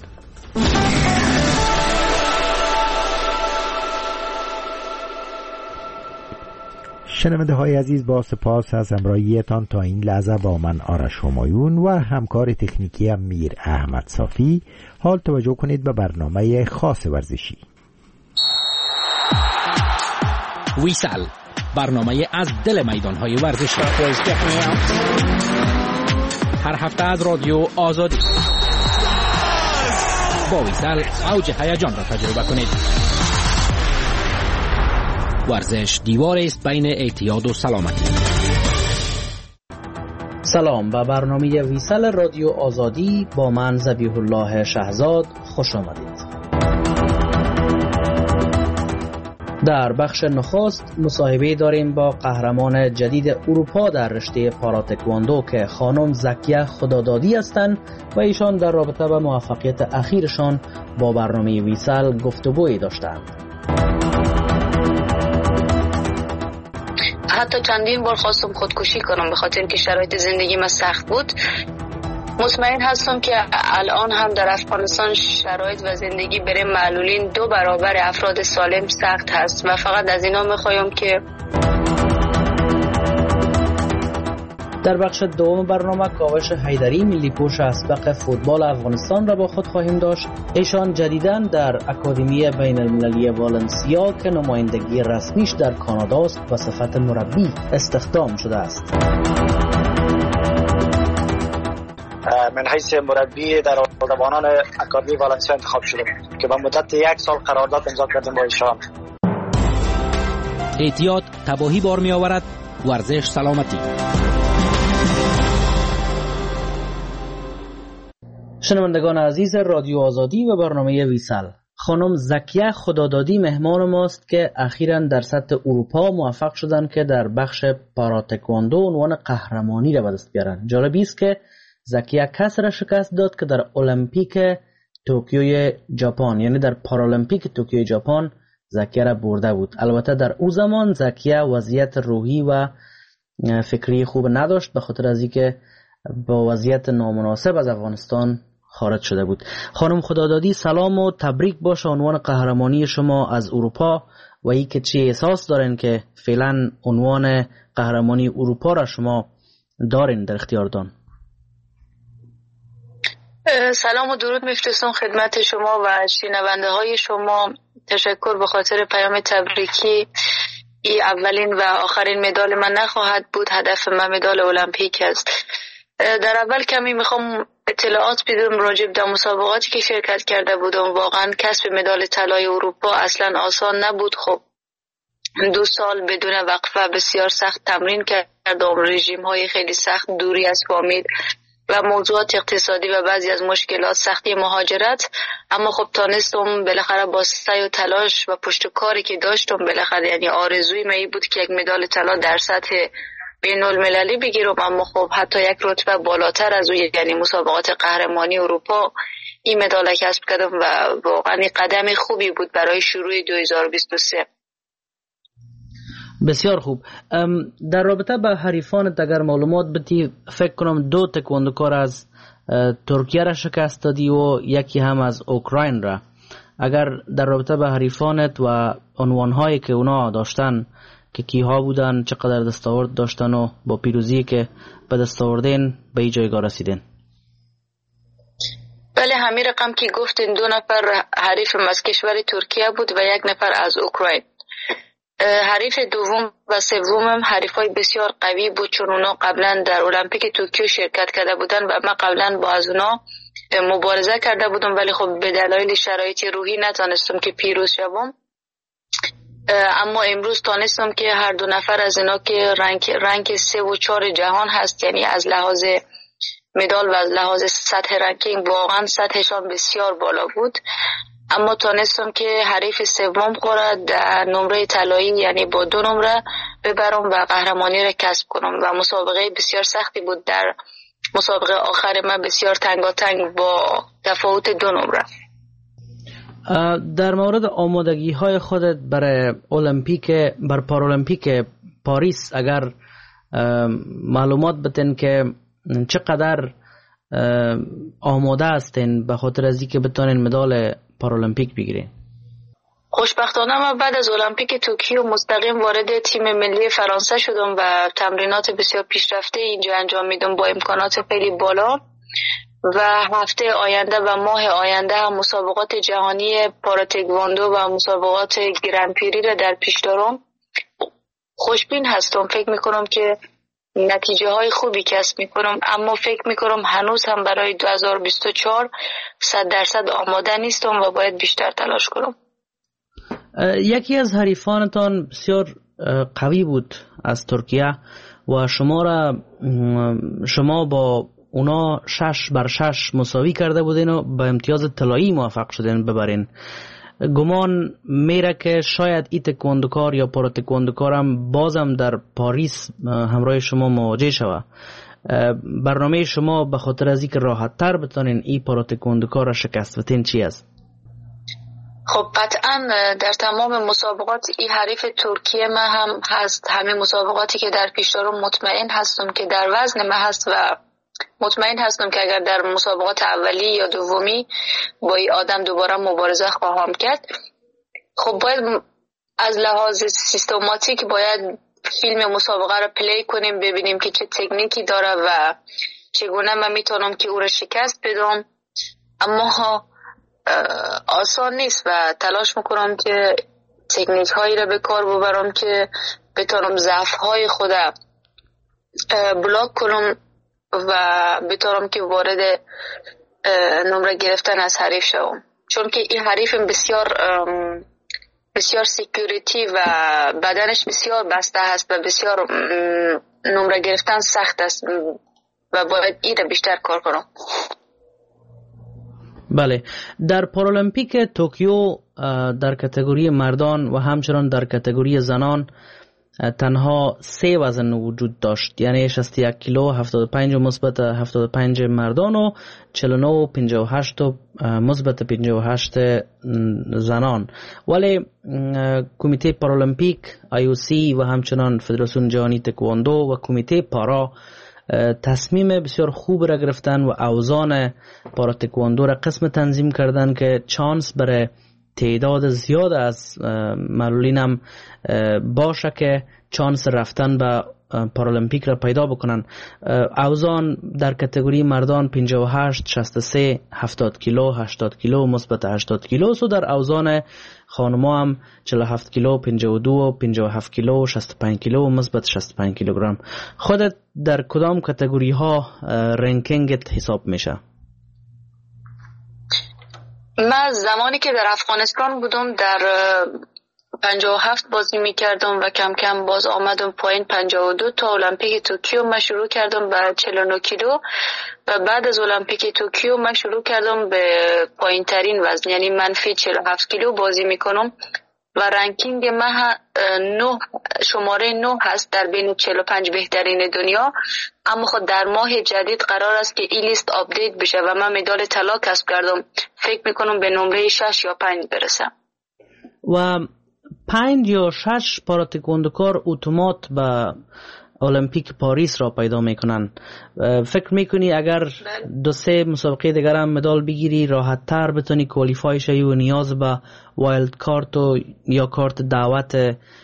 شنونده های عزیز، با سپاس از همراهیتان تا این لحظه با من آرش همایون و همکار تکنیکی میر احمد صافی. حال توجه کنید به برنامه خاص ورزشی. ویسال، برنامه از دل میدان‌های ورزشی. هر هفته از رادیو آزادی. با ویسال اوج هیجان را تجربه کنید. ورزش دیوار است بین اعتیاد و سلامتی. سلام، به برنامه ویسال رادیو آزادی با من ذبیح الله شهزاد خوش آمدید. در بخش نخست مصاحبه داریم با قهرمان جدید اروپا در رشته پاراتکواندو که خانم زکیه خدادادی هستند و ایشان در رابطه با موفقیت اخیرشان با برنامه ویسال گفتگویی داشتند. حتی چندین بار خواستم خودکشی کنم به خاطر اینکه شرایط زندگی من سخت بود. مطمئن هستم که الان هم در افغانستان شرایط و زندگی برای معلولین 2 برابر افراد سالم سخت هست و فقط از اینا میخوایم که در بخش دوم برنامه کاوش حیدری ملی پوش اسبق فوتبال افغانستان را با خود خواهیم داشت. ایشان جدیداً در اکادمی بین المللی والنسیا که نمایندگی رسمیش در کانادا است به صفت مربی استخدام شده است. من حیث مربی در دروازه‌بانان اکادمی والنسیا انتخاب شدم که با مدت 1 سال قرارداد امضا کردیم با ایشان. اعتیاد تباهی بار می آورد، ورزش سلامتی. شنوندگان عزیز رادیو آزادی و برنامه ویسال، خانم زکیه خدادادی مهمان ماست که اخیراً در سطح اروپا موفق شدند که در بخش پاراتکواندو عنوان قهرمانی را به دست بیارن. جالبی است که زکیه کسی را شکست داد که در المپیک توکیوی ژاپن، یعنی در پارالمپیک توکیوی ژاپن زکیه را برده بود. البته در او زمان زکیه وضعیت روحی و فکری خوب نداشت به خاطر از اینکه با وضعیت نامناسب از افغانستان خارج شده بود. خانم خدادادی، سلام و تبریک باشه عنوان قهرمانی شما از اروپا و ای که چی احساس دارین که فعلا عنوان قهرمانی اروپا را شما دارین در اختیاردان. سلام و درود میفرستم خدمت شما و شنونده های شما. تشکر به خاطر پیام تبریکی. این اولین و آخرین مدال من نخواهد بود. هدف من مدال المپیک است. در اول کمی میخوام اطلاعات بدم راجب در مسابقاتی که شرکت کرده بودم. واقعا کسب مدال طلای اروپا اصلا آسان نبود. خب 2 سال بدون وقفه بسیار سخت تمرین کردم، رژیم های خیلی سخت، دوری از فامیل و موضوعات اقتصادی و بعضی از مشکلات، سختی مهاجرت. اما خب تانستم بالاخره با سعی و تلاش و پشت کاری که داشتم بالاخره، یعنی آرزوی من بود که یک مدال طلا در سطح بین المللی بگیرم. اما خب حتی یک رتبه بالاتر از او، یعنی مسابقات قهرمانی اروپا، این مدال کسب کردم و واقعا قدم خوبی بود برای شروع 2023. بسیار خوب. در رابطه با حریفانت اگر معلومات بدی، فکر کنم 2 تکواندوکار از ترکیه را شکست دادی و یکی هم از اوکراین را. اگر در رابطه با حریفانت و عنوانهایی که اونا داشتن که کیها بودن، چقدر دستاورد داشتن و با پیروزی که به دست آوردین به این جایگاه رسیدین؟ بله، همین رقم که گفتین 2 نفر حریف از کشور ترکیه بود و 1 نفر از اوکراین. حریف دوم و سومم حریفای بسیار قوی بود، چون اونا قبلا در المپیک توکیو شرکت کرده بودن و من قبلا با از اونا مبارزه کرده بودم، ولی خب به دلایل شرایط روحی نتونستم که پیروز شوم. اما امروز تونستم که هر 2 نفر از اینا که رنگ 3 و 4 جهان هست، یعنی از لحاظ مدال و از لحاظ سطح رنکینگ واقعا سطحشان بسیار بالا بود. اما تونستم که حریف سوم خورد در نمره طلایی، یعنی با 2 نمره ببرم و قهرمانی را کسب کنم و مسابقه بسیار سختی بود. در مسابقه آخر من بسیار تنگاتنگ با تفاوت 2 نمره. در مورد آمادگی های خودت برای پارالمپیک پاریس اگر معلومات بتین که چقدر آماده هستین به خاطر از اینکه بتونین مدال پارالمپیک بگیرین؟ خوشبختانه من بعد از المپیک توکیو مستقیم وارد تیم ملی فرانسه شدم و تمرینات بسیار پیشرفته اینجا انجام میدم با امکانات خیلی بالا و هفته آینده و ماه آینده هم مسابقات جهانی پاراتکواندو و مسابقات گرندپری را در پیش دارم. خوشبین هستم، فکر میکنم که نتیجه های خوبی کسب میکنم، اما فکر میکنم هنوز هم برای 2024 100% آماده نیستم و باید بیشتر تلاش کنم. یکی از حریفانتان بسیار قوی بود از ترکیه و شما با اونا 6-6 مساوی کرده بودین و به امتیاز طلایی موفق شدین ببرین. گمان میره که شاید این تکواندوکار یا پاراتکواندوکار هم بازم در پاریس همراه شما مواجه شود. برنامه شما به خاطر از اینکه راحت تر بتونین این پاراتکواندوکار را شکست بدین چی است؟ خب قطعا در تمام مسابقات این حریف ترکیه من هم هست. همه مسابقاتی که در پیش دارم مطمئن هستم که در وزن من هست و مطمئن هستم که اگر در مسابقات اولی یا دومی با این آدم دوباره مبارزه خواهم کرد. خب باید از لحاظ سیستماتیک باید فیلم مسابقه رو پلی کنیم، ببینیم که چه تکنیکی داره و چگونه من میتونم که او رو شکست بدم. اما آسان نیست و تلاش میکنم که تکنیک هایی رو به کار ببرم که بتونم ضعف های خودم بلاک کنم و بتونم که وارد نمره گرفتن از حریف شوم، چون که این حریف بسیار سیکیوریتی و بدنش بسیار بسته هست و بسیار نمره گرفتن سخت است و باید این رو بیشتر کار کنم. بله، در پارالمپیک توکیو در کاتگوری مردان و همچنان در کاتگوری زنان تنها 3 وزن وجود داشت، یعنی 61 کیلو، 75 مثبت 75 مردان و 49 و 58 و مثبت 58 زنان. ولی کمیته پارالمپیک IOC و همچنان فدراسیون جهانی تکواندو و کمیته پارا تصمیم بسیار خوب را گرفتن و اوزان پارا تکواندو را قسم تنظیم کردن که چانس برای تعداد زیاد از معلولین هم باشه که چانس رفتن به پارالمپیک را پیدا بکنن. اوزان در کاتگوری مردان 58 63 70 کیلو 80 کیلو مثبت 80 کیلو و در اوزان خانم‌ها هم 47 کیلو 52 57 کیلو 65 کیلو مثبت 65 کیلوگرم. خودت در کدام کاتگوری ها رنکینگت حساب میشه؟ من زمانی که در افغانستان بودم در 57 بازی میکردم و کم کم باز آمدم پایین 52 تا المپیک توکیو من شروع کردم به 49 کیلو و بعد از المپیک توکیو من شروع کردم به پایین ترین وزن یعنی منفی 47 کیلو بازی میکنم و رنکینگ من شماره 9 هست در بین 45 بهترین دنیا. اما خود در ماه جدید قرار است که این لیست آپدیت بشه و من مدال طلا کسب کردم. فکر میکنم به نمره 6 یا 5 برسم. و 5 یا 6 پاراتکواندوکار اتومات به المپیک پاریس را پیدا میکنن. فکر میکنی اگر 2-3 مسابقه دیگر هم مدال بگیری راحت تر بتونی کوالیفای شوی و نیاز به وایلد کارت یا کارت دعوت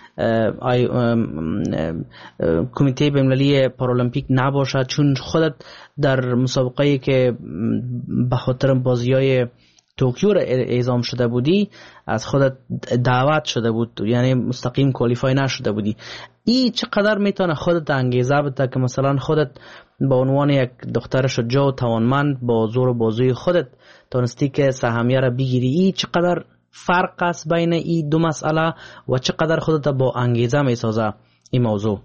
کمیته بین‌المللی پارالمپیک نباشه، چون خودت در مسابقه‌ای که به خاطر بازی‌های توکیو را اعزام شده بودی از خودت دعوت شده بود، یعنی مستقیم کوالیفای نشده بودی. این چقدر میتونه خودت انگیزه بده که مثلا خودت به عنوان یک دختر شجاع و توانمند با زور و بازوی خودت تونستی که سهمیه را بگیری؟ این چقدر فرق است بین این دو مسئله و چقدر خودت با انگیزه میسازه این موضوع؟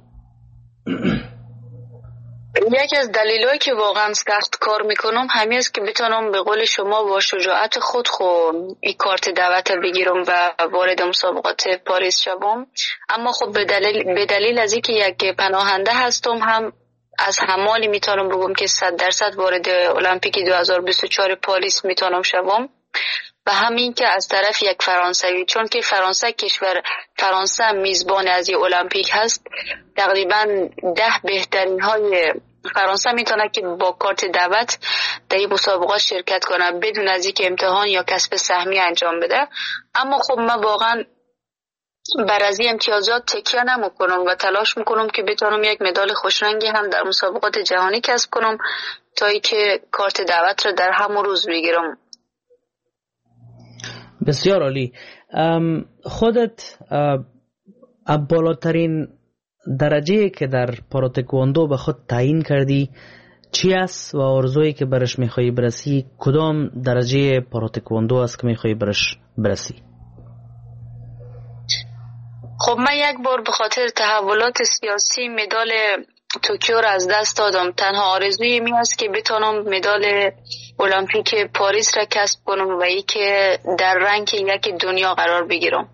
یکی از دلایلی که واقعا سخت کار میکنم همین است که بتونم به قول شما با شجاعت خود این کارت دعوت بگیرم و وارد مسابقات پاریس شوم. اما خب به دلیل از اینکه یک پناهنده هستم هم از همالی میتونم بگم که 100% وارد المپیک 2024 پاریس میتونم شوم و همین که از طرف یک فرانسوی، چون که فرانسه میزبان از این المپیک هست، تقریبا 10 بهترین های فرانسه میتونه که با کارت دعوت در این مسابقات شرکت کنه بدون از اینکه امتحان یا کسب سهمیه انجام بده. اما خب من واقعا بر از این امتیازات تکیه نمیکنم و تلاش میکنم که بتونم یک مدال خوشرنگی هم در مسابقات جهانی کسب کنم تا اینکه کارت دعوت را در همون روز بگیرم. بسیار عالی. خودت بالاترین درجه که در پاراتکواندو به خود تعیین کردی چی است و آرزویی که برش میخوایی برسی کدام درجه پاراتکواندو است که میخوایی برش برسی؟ خب من یک بار به خاطر تحولات سیاسی مدال توکیو را از دست دادم. تنها آرزوی می است که بتونم مدال المپیک پاریس را کسب کنم و ای که در رنک یک دنیا قرار بگیرم.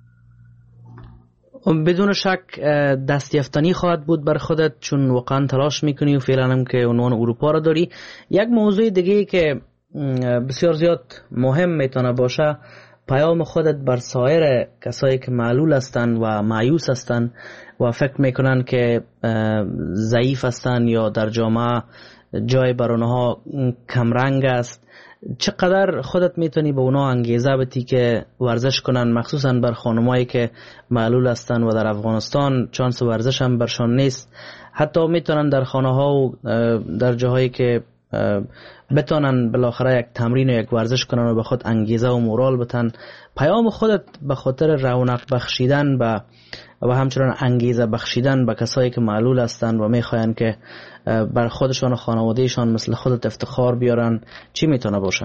بدون شک دستیافتنی خواهد بود بر خودت، چون واقعا تلاش میکنی و فعلا هم که عنوان اروپا را داری. یک موضوع دیگه که بسیار زیاد مهم میتونه باشه پیام خودت بر سایر کسایی که معلول هستند و مایوس هستند و فکر میکنن که ضعیف هستند یا در جامعه جای بر اونها کمرنگ است. چقدر خودت میتونی به اونا انگیزه بدی که ورزش کنن، مخصوصا بر خانمایی که معلول هستن و در افغانستان چانس ورزش هم برشان نیست، حتی میتونن در خانه ها و در جاهایی که بتونن بالاخره یک تمرین و یک ورزش کنن و به خود انگیزه و مورال بتن. پیام خودت به خاطر رونق بخشیدن و همچنان انگیزه بخشیدن به کسایی که معلول هستن و میخواین که بر خودشان و خانوادهشان مثل خودت افتخار بیارن چی میتونه باشه؟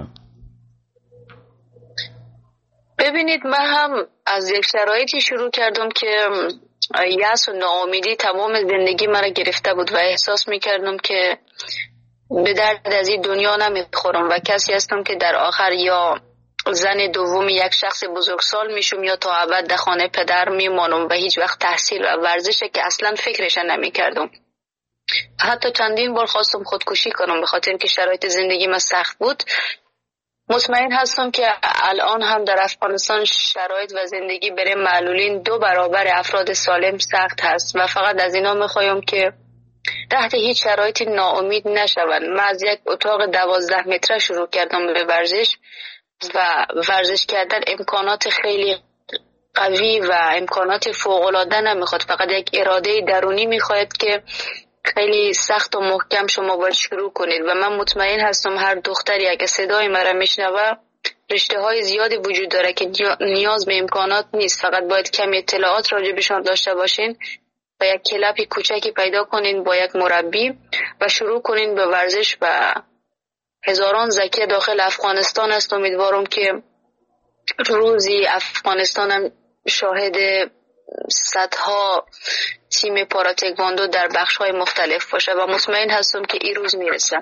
ببینید من هم از یک شرایطی شروع کردم که یأس و ناامیدی تمام زندگی مرا گرفته بود و احساس میکردم که به درد از این دنیا نمیخورم و کسی هستم که در آخر یا زن دوم یک شخص بزرگسال میشم یا تا ابد در خانه پدر میمانم و هیچ وقت تحصیل و ورزشه که اصلا فکرش نمیکردم. حتی چندین بار خواستم خودکشی کنم به خاطر اینکه شرایط زندگی من سخت بود. مطمئن هستم که الان هم در افغانستان شرایط و زندگی برای معلولین 2 برابر افراد سالم سخت هست و فقط از اینا میخوایم که تحت هیچ شرایطی ناامید نشوند. من از یک اتاق 12 متره شروع کردم به ورزش و ورزش کردن امکانات خیلی قوی و امکانات فوق‌العاده نمیخواد، فقط یک اراده درونی میخواد که خیلی سخت و محکم شما باید شروع کنید و من مطمئن هستم هر دختری اگه صدای مرا میشنوه رشته های زیادی وجود داره که نیاز به امکانات نیست، فقط باید کمی اطلاعات راجبشان داشته باشین و یک کلپی کوچکی پیدا کنین با یک مربی و شروع کنین به ورزش و هزاران زکی داخل افغانستان است. امیدوارم که روزی افغانستان هم شاهد صدها تیم پارا تکواندو در بخش‌های مختلف باشه و مطمئن هستم که این روز میرسه.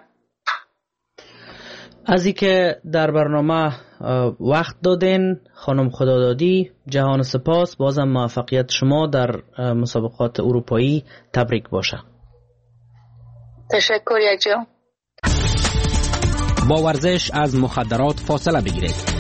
از اینکه در برنامه وقت دادین خانم خدادادی، جهان سپاس. بازم موفقیت شما در مسابقات اروپایی تبریک باشه. تشکر یکجا. با ورزش از مخدرات فاصله بگیرید.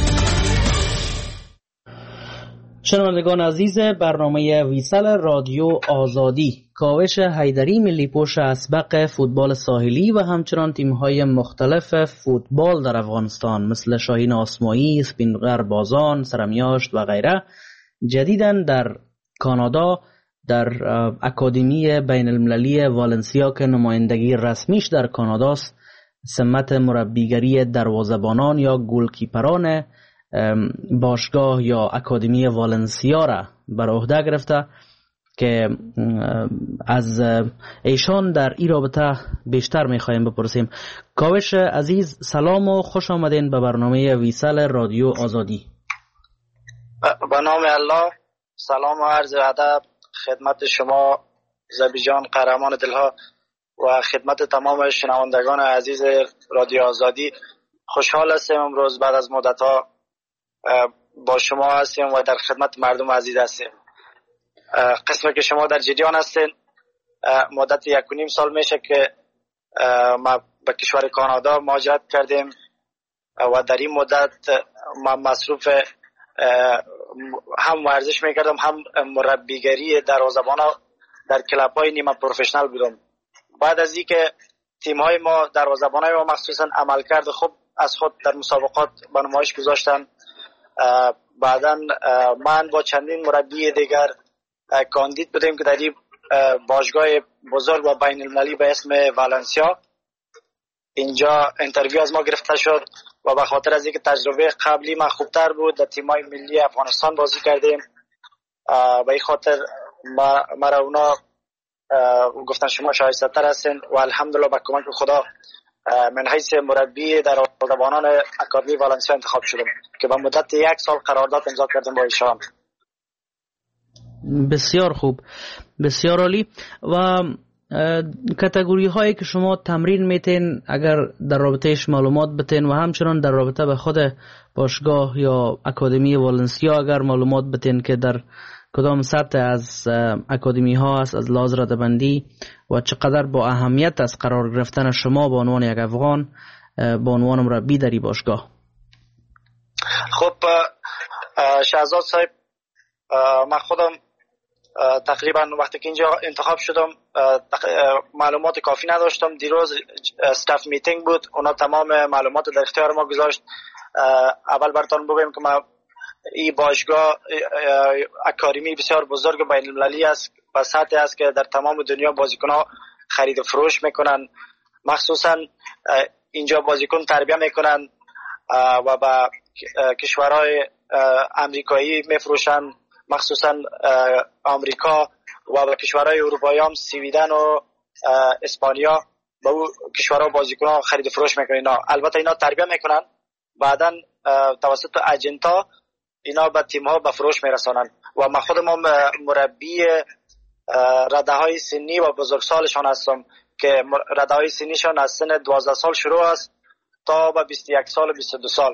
شنوندگان عزیز برنامه ویسال رادیو آزادی، کاوش حیدری ملی پوش اسبق فوتبال ساحلی و همچنان تیم‌های مختلف فوتبال در افغانستان مثل شاهین آسمایی، اسپینغر بازان، سرمیاشت و غیره جدیداً در کانادا در اکادمی بین المللی والنسیا که نمایندگی رسمیش در کاناداست سمت مربیگری دروازه‌بانان یا گلکیپران باشگاه یا اکادمی والنسیا را بر عهده گرفته که از ایشان در این رابطه بیشتر میخوایم بپرسیم. کاوش عزیز سلام و خوش آمدین به برنامه ویسال رادیو آزادی. به نام الله سلام و عرض ادب خدمت شما زبی جان قهرمان دلها و خدمت تمام شنوندگان عزیز رادیو آزادی. خوشحال هستیم امروز بعد از مدت ها با شما هستیم و در خدمت مردم عزیز هستیم. قسمی که شما در جریان هستین مدت 1.5 سال میشه که ما به کشور کانادا مهاجرت کردیم و در این مدت ما مصروف هم ورزش میکردم هم مربیگری دروازه‌بانا در کلاب‌های نیمه پروفشنال بودم. بعد از اینکه تیم‌های ما دروازه‌بانای ما مخصوصا عملکرد خوب از خود در مسابقات به نمایش گذاشتن، بعداً من با چندین مربی دیگر کاندید بودیم که در این باشگاه بزرگ و بین المللی به اسم والنسیا اینجا انترویو از ما گرفته شد و به خاطر از اینکه تجربه قبلی ما خوبتر بود در تیم‌های ملی افغانستان بازی کردیم به این خاطر مرا اونا گفتن شما شایسته تر هستین و الحمدلله با کمک خدا من حیث مربی در دروازه‌بانان اکادمی والنسیا انتخاب شدم که با مدت 1 سال قرارداد امضا کردم با ایشان. بسیار خوب، بسیار عالی. و کاتگوری هایی که شما تمرین میتین اگر در رابطهش معلومات بتین و همچنان در رابطه به خود باشگاه یا اکادمی والنسیا اگر معلومات بتین که در کدام سطح از اکادمی ها است از لحاظ رده‌بندی و چقدر با اهمیت از قرار گرفتن شما به عنوان یک افغان به عنوان مربی در این باشگاه. خب شهزاد صاحب، من خودم تقریبا وقتی که اینجا انتخاب شدم معلومات کافی نداشتم. دیروز استاف میتینگ بود، اونا تمام معلومات در اختیار ما گذاشت. اول براتون بگم که ما این باشگاه اکادمی بسیار بزرگ بین المللی است و سطحی است که در تمام دنیا بازیکن‌ها خرید و فروش میکنن، مخصوصا اینجا بازیکن تربیت میکنن و با کشورهای امریکایی میفروشن، مخصوصا آمریکا و با کشورهای اروپایی هم سویدن و اسپانیا با او کشورها بازیکن‌ها خرید و فروش میکنن. البته اینا تربیت میکنن، بعداً توسط اجنتا اینا به تیم‌ها به فروش میرسانن و من خودم مربی رده‌های سنی و بزرگسالشان هستم که رده‌های سنیشان از سن 12 سال شروع است تا به 21 سال و 22 سال.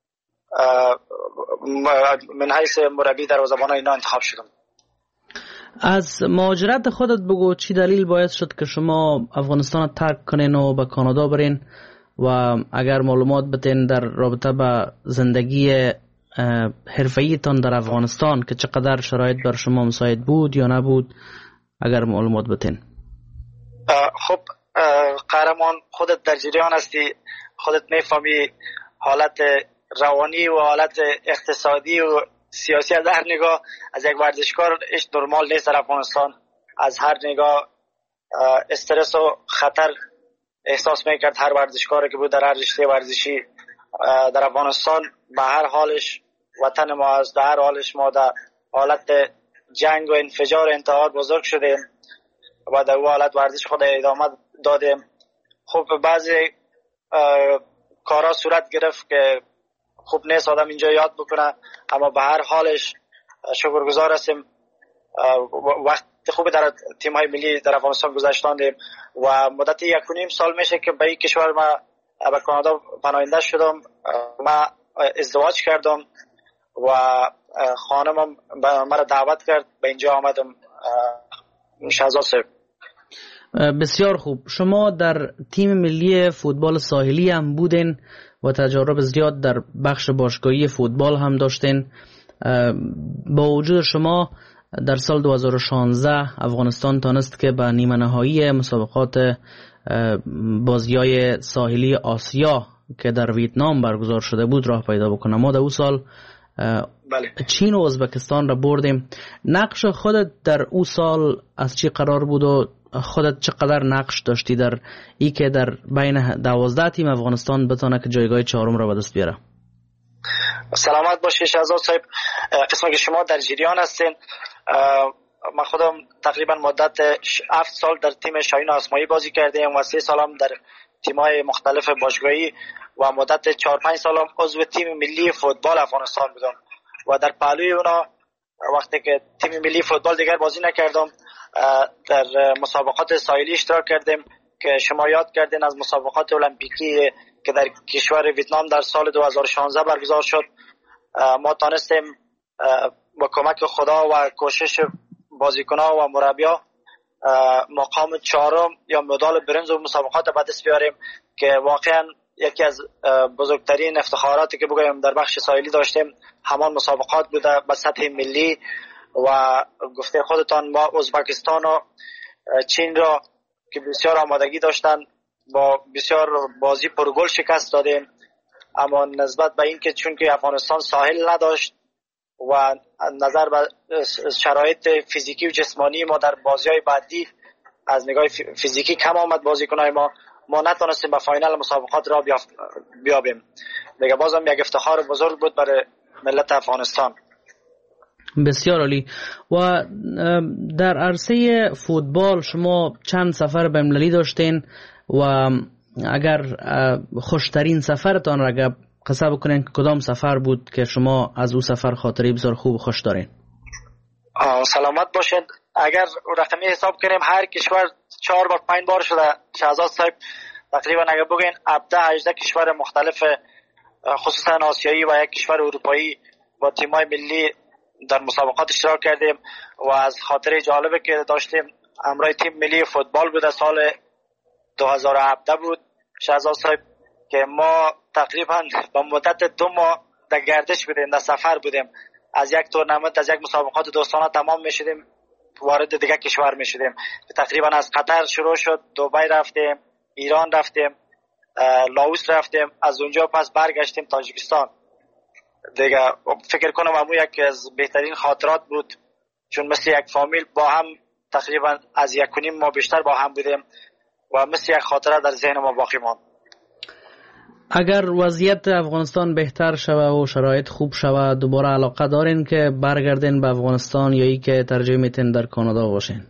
من حیث مربی دروازه‌بان اینا انتخاب شدم. از مهاجرت خودت بگو چی دلیل باعث شد که شما افغانستان ترک کنین و به کانادا برین و اگر معلومات بتین در رابطه با زندگی حرفه‌ای تان در افغانستان که چقدر شرایط بر شما مساعد بود یا نبود اگر معلومات بتین. خب قهرمان خودت در جریان هستی، خودت میفهمی حالت روانی و حالت اقتصادی و سیاسی از هر نگاه از یک ورزشکار اش نرمال نیست در افغانستان. از هر نگاه استرس و خطر احساس میکرد هر ورزشکاری که بود در هر رشته ورزشی در افغانستان. به هر حالش وطن ما است، در هر حالش ما در حالت جنگ و انفجار انتحار بزرگ شدیم و در اون حالت ورزش خود ادامه دادیم. خب بعضی کارا صورت گرفت که خوب نیست آدم اینجا یاد بکنه، اما به هر حالش شکرگزار هستیم. وقت خوبی در تیم های ملی در افغانستان گذاشتاندیم و مدت 1.5 سال میشه که به این کشور ما به کانادا پناهنده شدم. ما ازدواج کردم و خانمم مرا دعوت کرد، به اینجا آمدم. شهزاد صاحب بسیار خوب. شما در تیم ملی فوتبال ساحلی هم بودین و تجارب زیاد در بخش باشگاهی فوتبال هم داشتین. با وجود شما در سال 2016 افغانستان تانست که به نیمه نهایی مسابقات بازی‌های ساحلی آسیا که در ویتنام برگزار شده بود راه پیدا بکنه. ما در اون سال چین و ازبکستان را بردیم. نقش خودت در اون سال از چی قرار بود و خودت چقدر نقش داشتی در ای که در بین 12 تیم افغانستان بتونه که جایگاه 4 را به دست بیاره؟ سلامت باشی شهزاد صاحب. قسمت که شما در جریان هستین، من خودم تقریبا مدت 7 سال در تیم شاهین آسمایی بازی کردیم و 3 سال هم در تیم‌های مختلف باشگاهی و مدت 4-5 سال هم عضو تیم ملی فوتبال افغانستان بودم و در پهلوی اونا وقتی که تیم ملی فوتبال دیگر بازی نکردم در مسابقات ساحلی اشتراک کردیم که شما یاد کردین از مسابقات المپیکی که در کشور ویتنام در سال 2016 برگزار شد. ما تانستیم با کمک خدا و کوشش بازیکن‌ها و مربی‌ها مقام 4 یا مدال برنز و مسابقات به دست بیاریم که واقعا یکی از بزرگترین افتخاراتی که بگویم در بخش ساحلی داشتیم همان مسابقات بوده به سطح ملی. و گفته خودتان ما ازبکستان و چین را که بسیار آمادگی داشتن با بسیار بازی پرگل شکست دادیم، اما نسبت به این که چون که افغانستان ساحل نداشت و نظر به شرایط فیزیکی و جسمانی ما در بازی‌های بعدی از نگاه فیزیکی کم آمد بازیکن‌های ما نتونستیم به فاینال مسابقات را بیابیم. دیگه بازم یک افتخار بزرگ بود برای ملت افغانستان. بسیار عالی. و در عرصه فوتبال شما چند سفر بین‌المللی داشتین و اگر خوشترین سفرتان را اگر قصه بکنین کدام سفر بود که شما از اون سفر خاطره بسیار خوب و خوش دارین؟ سلامت باشید. اگر رقمی حساب کنیم هر کشور 4 بار 5 بار شده شهزاد صاحب، تقریبا اگر بگین 17-18 کشور مختلف خصوصا آسیایی و یک کشور اروپایی با تیم‌های ملی در مسابقات اشتراک کردیم و از خاطره جالبه که داشتیم همراه تیم ملی فوتبال بود. سال 2017 بود شهزاد صاحب که ما تقریبا با مدت 2 ماه در گردش بودیم، در سفر بودیم. از یک تورنمنت از یک مسابقات دوستانه تمام میشدیم وارد دیگه کشور میشدیم. تقریبا از قطر شروع شد، دبی رفتیم، ایران رفتیم، لاوس رفتیم، از اونجا پس برگشتیم تاجیکستان. دیگه فکر کنم همون یک از بهترین خاطرات بود چون مثل یک فامیل با هم تقریبا از 1.5 ماه بیشتر با هم بودیم و مثل یک خاطره در ذهن ما باقی ماند. اگر وضعیت افغانستان بهتر شوه و شرایط خوب شوه دوباره علاقه دارین که برگردین به افغانستان یا ای که ترجیح میتین در کانادا باشین؟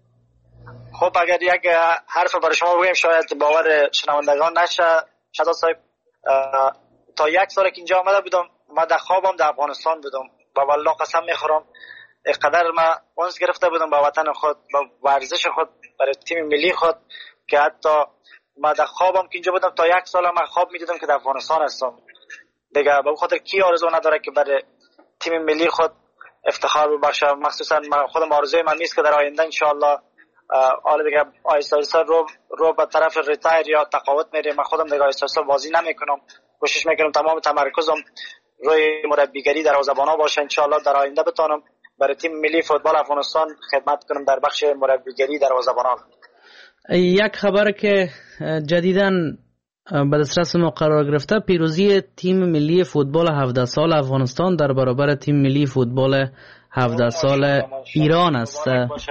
خب اگر یک حرف برای شما بگیم شاید باور شنوندگان نشه شهزاد صاحب، تا 1 سال که اینجا آمده بودم ما در خوابم در افغانستان بودم و والله قسم میخورم اینقدر ما اونس گرفته بودم با وطن خود، با ورزش خود، برای تیم ملی خود که حتی ما در خوابم که اینجا بودم تا 1 سال من خواب میدیدم که در افغانستان هستم. دیگه به خاطر کی آرزو نداره که برای تیم ملی خود افتخار ببخشه. مخصوصا من خودم آرزوی من نیست که در آینده ان شاء الله حالا دیگه آیسته رو به طرف ریتایر یا تقاعد میریم. من خودم دیگه آیسته بازی نمیکنم، کوشش میکنم تمام تمرکزم روی مربیگری دروازه‌بانا باشه. ان شاء الله در آینده بتونم برای تیم ملی فوتبال افغانستان خدمت کنم در بخش مربیگری دروازه‌بانان. یک خبر که جدیداً به دسترس ما قرار گرفته پیروزی تیم ملی فوتبال 17 سال افغانستان در برابر تیم ملی فوتبال 17 سال ایران است.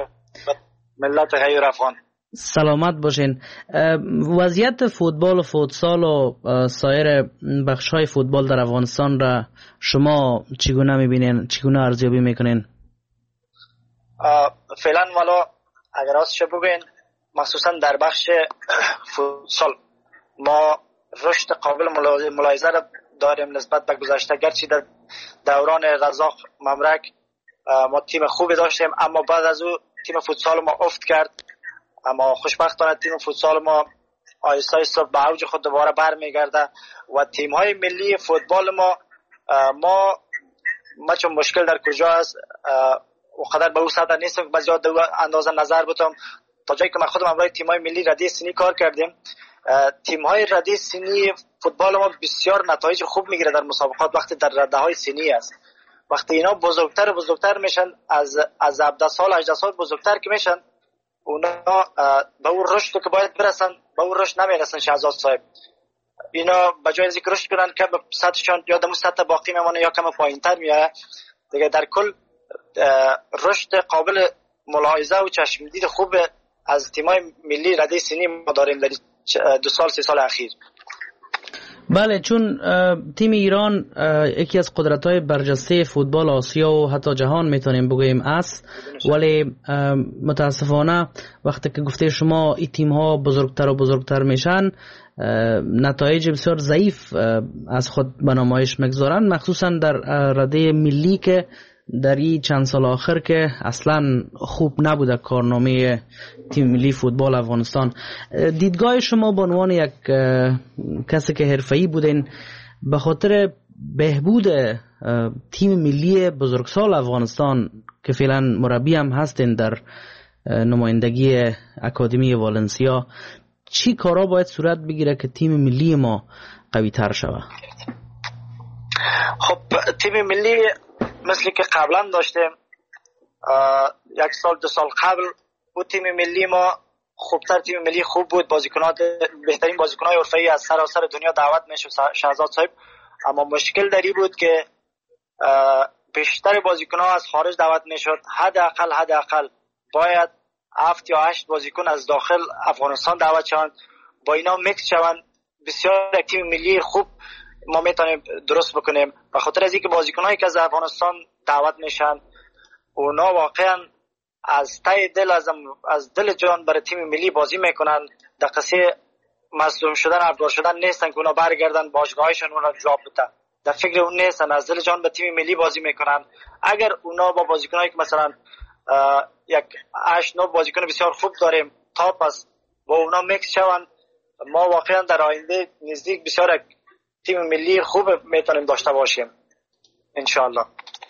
ملت غیر افغان سلامت باشین. وضعیت فوتبال و فوتسال و سایر بخش‌های فوتبال در افغانستان را شما چگونه می‌بینین، چگونه ارزیابی می‌کنین؟ فعلا والا اگر راستش بگین مخصوصا در بخش فوتسال ما رشد قابل ملاحظه را داریم نسبت به گذشته. گرچه در دوران رزاق ممرک ما تیم خوبی داشتیم، اما بعد از او تیم فوتسال ما افت کرد، اما خوشبختانه تیم فوتسال ما آهسته آهسته به اوج خود دوباره برمیگرده و تیم های ملی فوتبال ما چون مشکل در کجا است وقدر به او سطح نیستم که بسیار در اندازه نظر بتم. تا جایی که من خودم همراه تیم های ملی ردی سنی کار کردیم، تیم های ردی سنی فوتبال ما بسیار نتایج خوب میگیره در مسابقات وقتی در رده های سنی است. وقتی اینا بزرگتر میشن، از 17 سال 18 سال بزرگتر که میشن، اونا به اون رشد که باید برسن به اون رشد نمیرسن. شهزاد صاحب اینا به جای از اینکه رشد کنن که به سطحشان یا دمو سطح باقی میمونه یا کم پایینتر میاد دیگه. در کل رشد قابل ملاحظه و چشمدید خوب از تیمای ملی رده سنی ما داریم در 2 سال 3 سال اخیر. بله، چون تیم ایران یکی از قدرت‌های برجسته فوتبال آسیا و حتی جهان میتونیم بگوییم است، ولی متاسفانه وقتی که گفته شما این تیم‌ها بزرگتر و بزرگتر میشن، نتایج بسیار ضعیف از خود به نمایش میگذارن، مخصوصا در رده ملی که در این چند سال آخر که اصلا خوب نبوده کارنامه تیم ملی فوتبال افغانستان. دیدگاه شما به عنوان یک کسی که حرفه‌ای بودین به خاطر بهبود تیم ملی بزرگسال افغانستان که فعلا مربی هم هستین در نمایندگی اکادمی والنسیا، چی کارا باید صورت بگیره که تیم ملی ما قوی تر شود؟ خب تیم ملی مثل که قبلا داشتیم، 1 سال 2 سال قبل بود تیم ملی ما خوبتر، تیم ملی خوب بود، بهترین بازیکن‌های حرفه‌ای از سراسر دنیا دعوت میشد شهزاد صاحب. اما مشکل دری بود که بیشتر بازیکن‌ها از خارج دعوت میشد. حداقل باید 7 یا 8 بازیکن از داخل افغانستان دعوت شوند، با اینا میکس شوند. بسیار تیم ملی خوب ما میتونیم درست بکنیم. به خاطر از اینکه بازیکنایی که از افغانستان دعوت میشن اونا واقعا از ته دل از دل جان برای تیم ملی بازی میکنن. در قصه مظلوم شدن افغان شدن نیستن که اونا برگردن باشگاهشون اونا جواب بدن، در فکر اون نیستن، از دل جان به تیم ملی بازی میکنن. اگر اونا با بازیکنایی که مثلا یک 8-9 بازیکن بسیار خوب داریم تا پس با اونا میکس شوند، ما واقعا در آینده نزدیک بسیار تیم ملی خوب میتونیم داشته باشیم انشاءالله.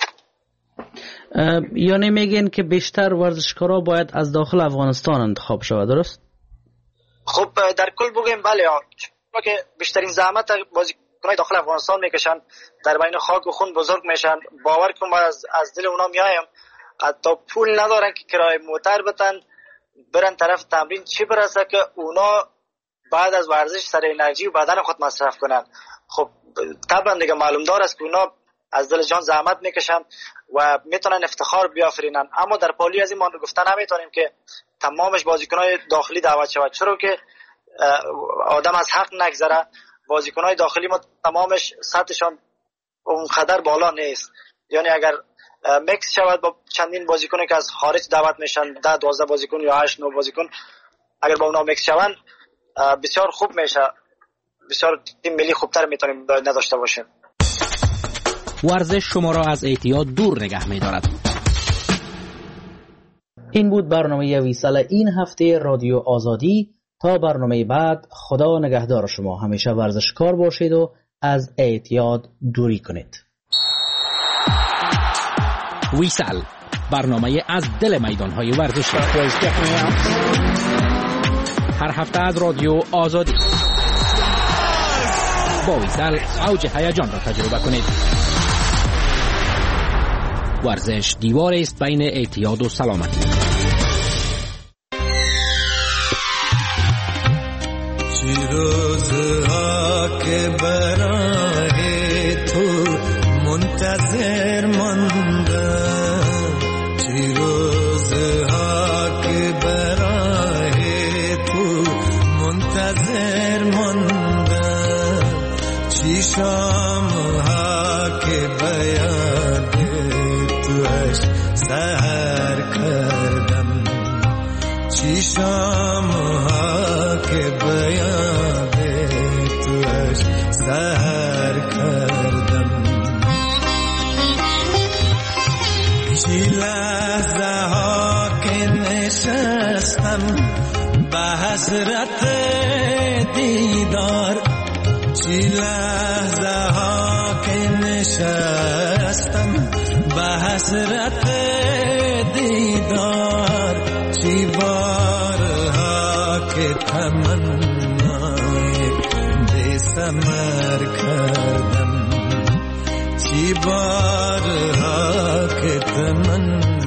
یعنی میگین که بیشتر ورزشکارا باید از داخل افغانستان انتخاب شود، درست؟ خب در کل بگیم بله، چون که بیشترین زحمت بازیکنای داخل افغانستان میکشن، در بین خاک و خون بزرگ میشن. باور کن ما از دل اونا میایم، حتی پول ندارن که کرایه موتر بتن برن طرف تمرین، چی برسه که اونا بعد از ورزش سر انرژی و بدن خود مصرف کنن. خب طبعا دیگه معلوم دار است که اونا از دل جان زحمت میکشن و میتونن افتخار بیافرینن. اما در پالی از این ما گفتن نمیتونیم که تمامش بازیکنای داخلی دعوت شود، چرا که آدم از حق نگذره. بازیکنای داخلی ما تمامش سطحشان اونقدر بالا نیست، یعنی اگر میکس شود با چندین بازیکنی که از خارج دعوت میشن، 10-12 بازیکن یا 8-9 بازیکن، اگر با اونا میکس شون بسیار خوب میشه، بسیار تیم ملی خوبتر میتونیم نداشته باشیم. ورزش شما را از اعتیاد دور نگه می‌دارد. این بود برنامه ویسال این هفته رادیو آزادی. تا برنامه بعد، خدا نگهدار شما. همیشه ورزشکار باشید و از اعتیاد دوری کنید. ویسال، برنامه از دل میدان‌های ورزشی. هر هفته از رادیو آزادی. با ویسال اوج هیجان را تجربه کنید. ورزش دیواری است بین اعتیاد و سلامتی. روزها که برای تو منتظر ماندم، چی روزها که برای تو منتظر ماندم، چی شامها که بیاد توش سهر کردم، چی شامها که بیاد تو سر کردم. چی لحظه ها که نشستم به حسرت دیدار، چی لحظه ها که نشستم به حسرت دیدار، چی بارها که تمنای بی ثمر کردم، چی بارها که تمنای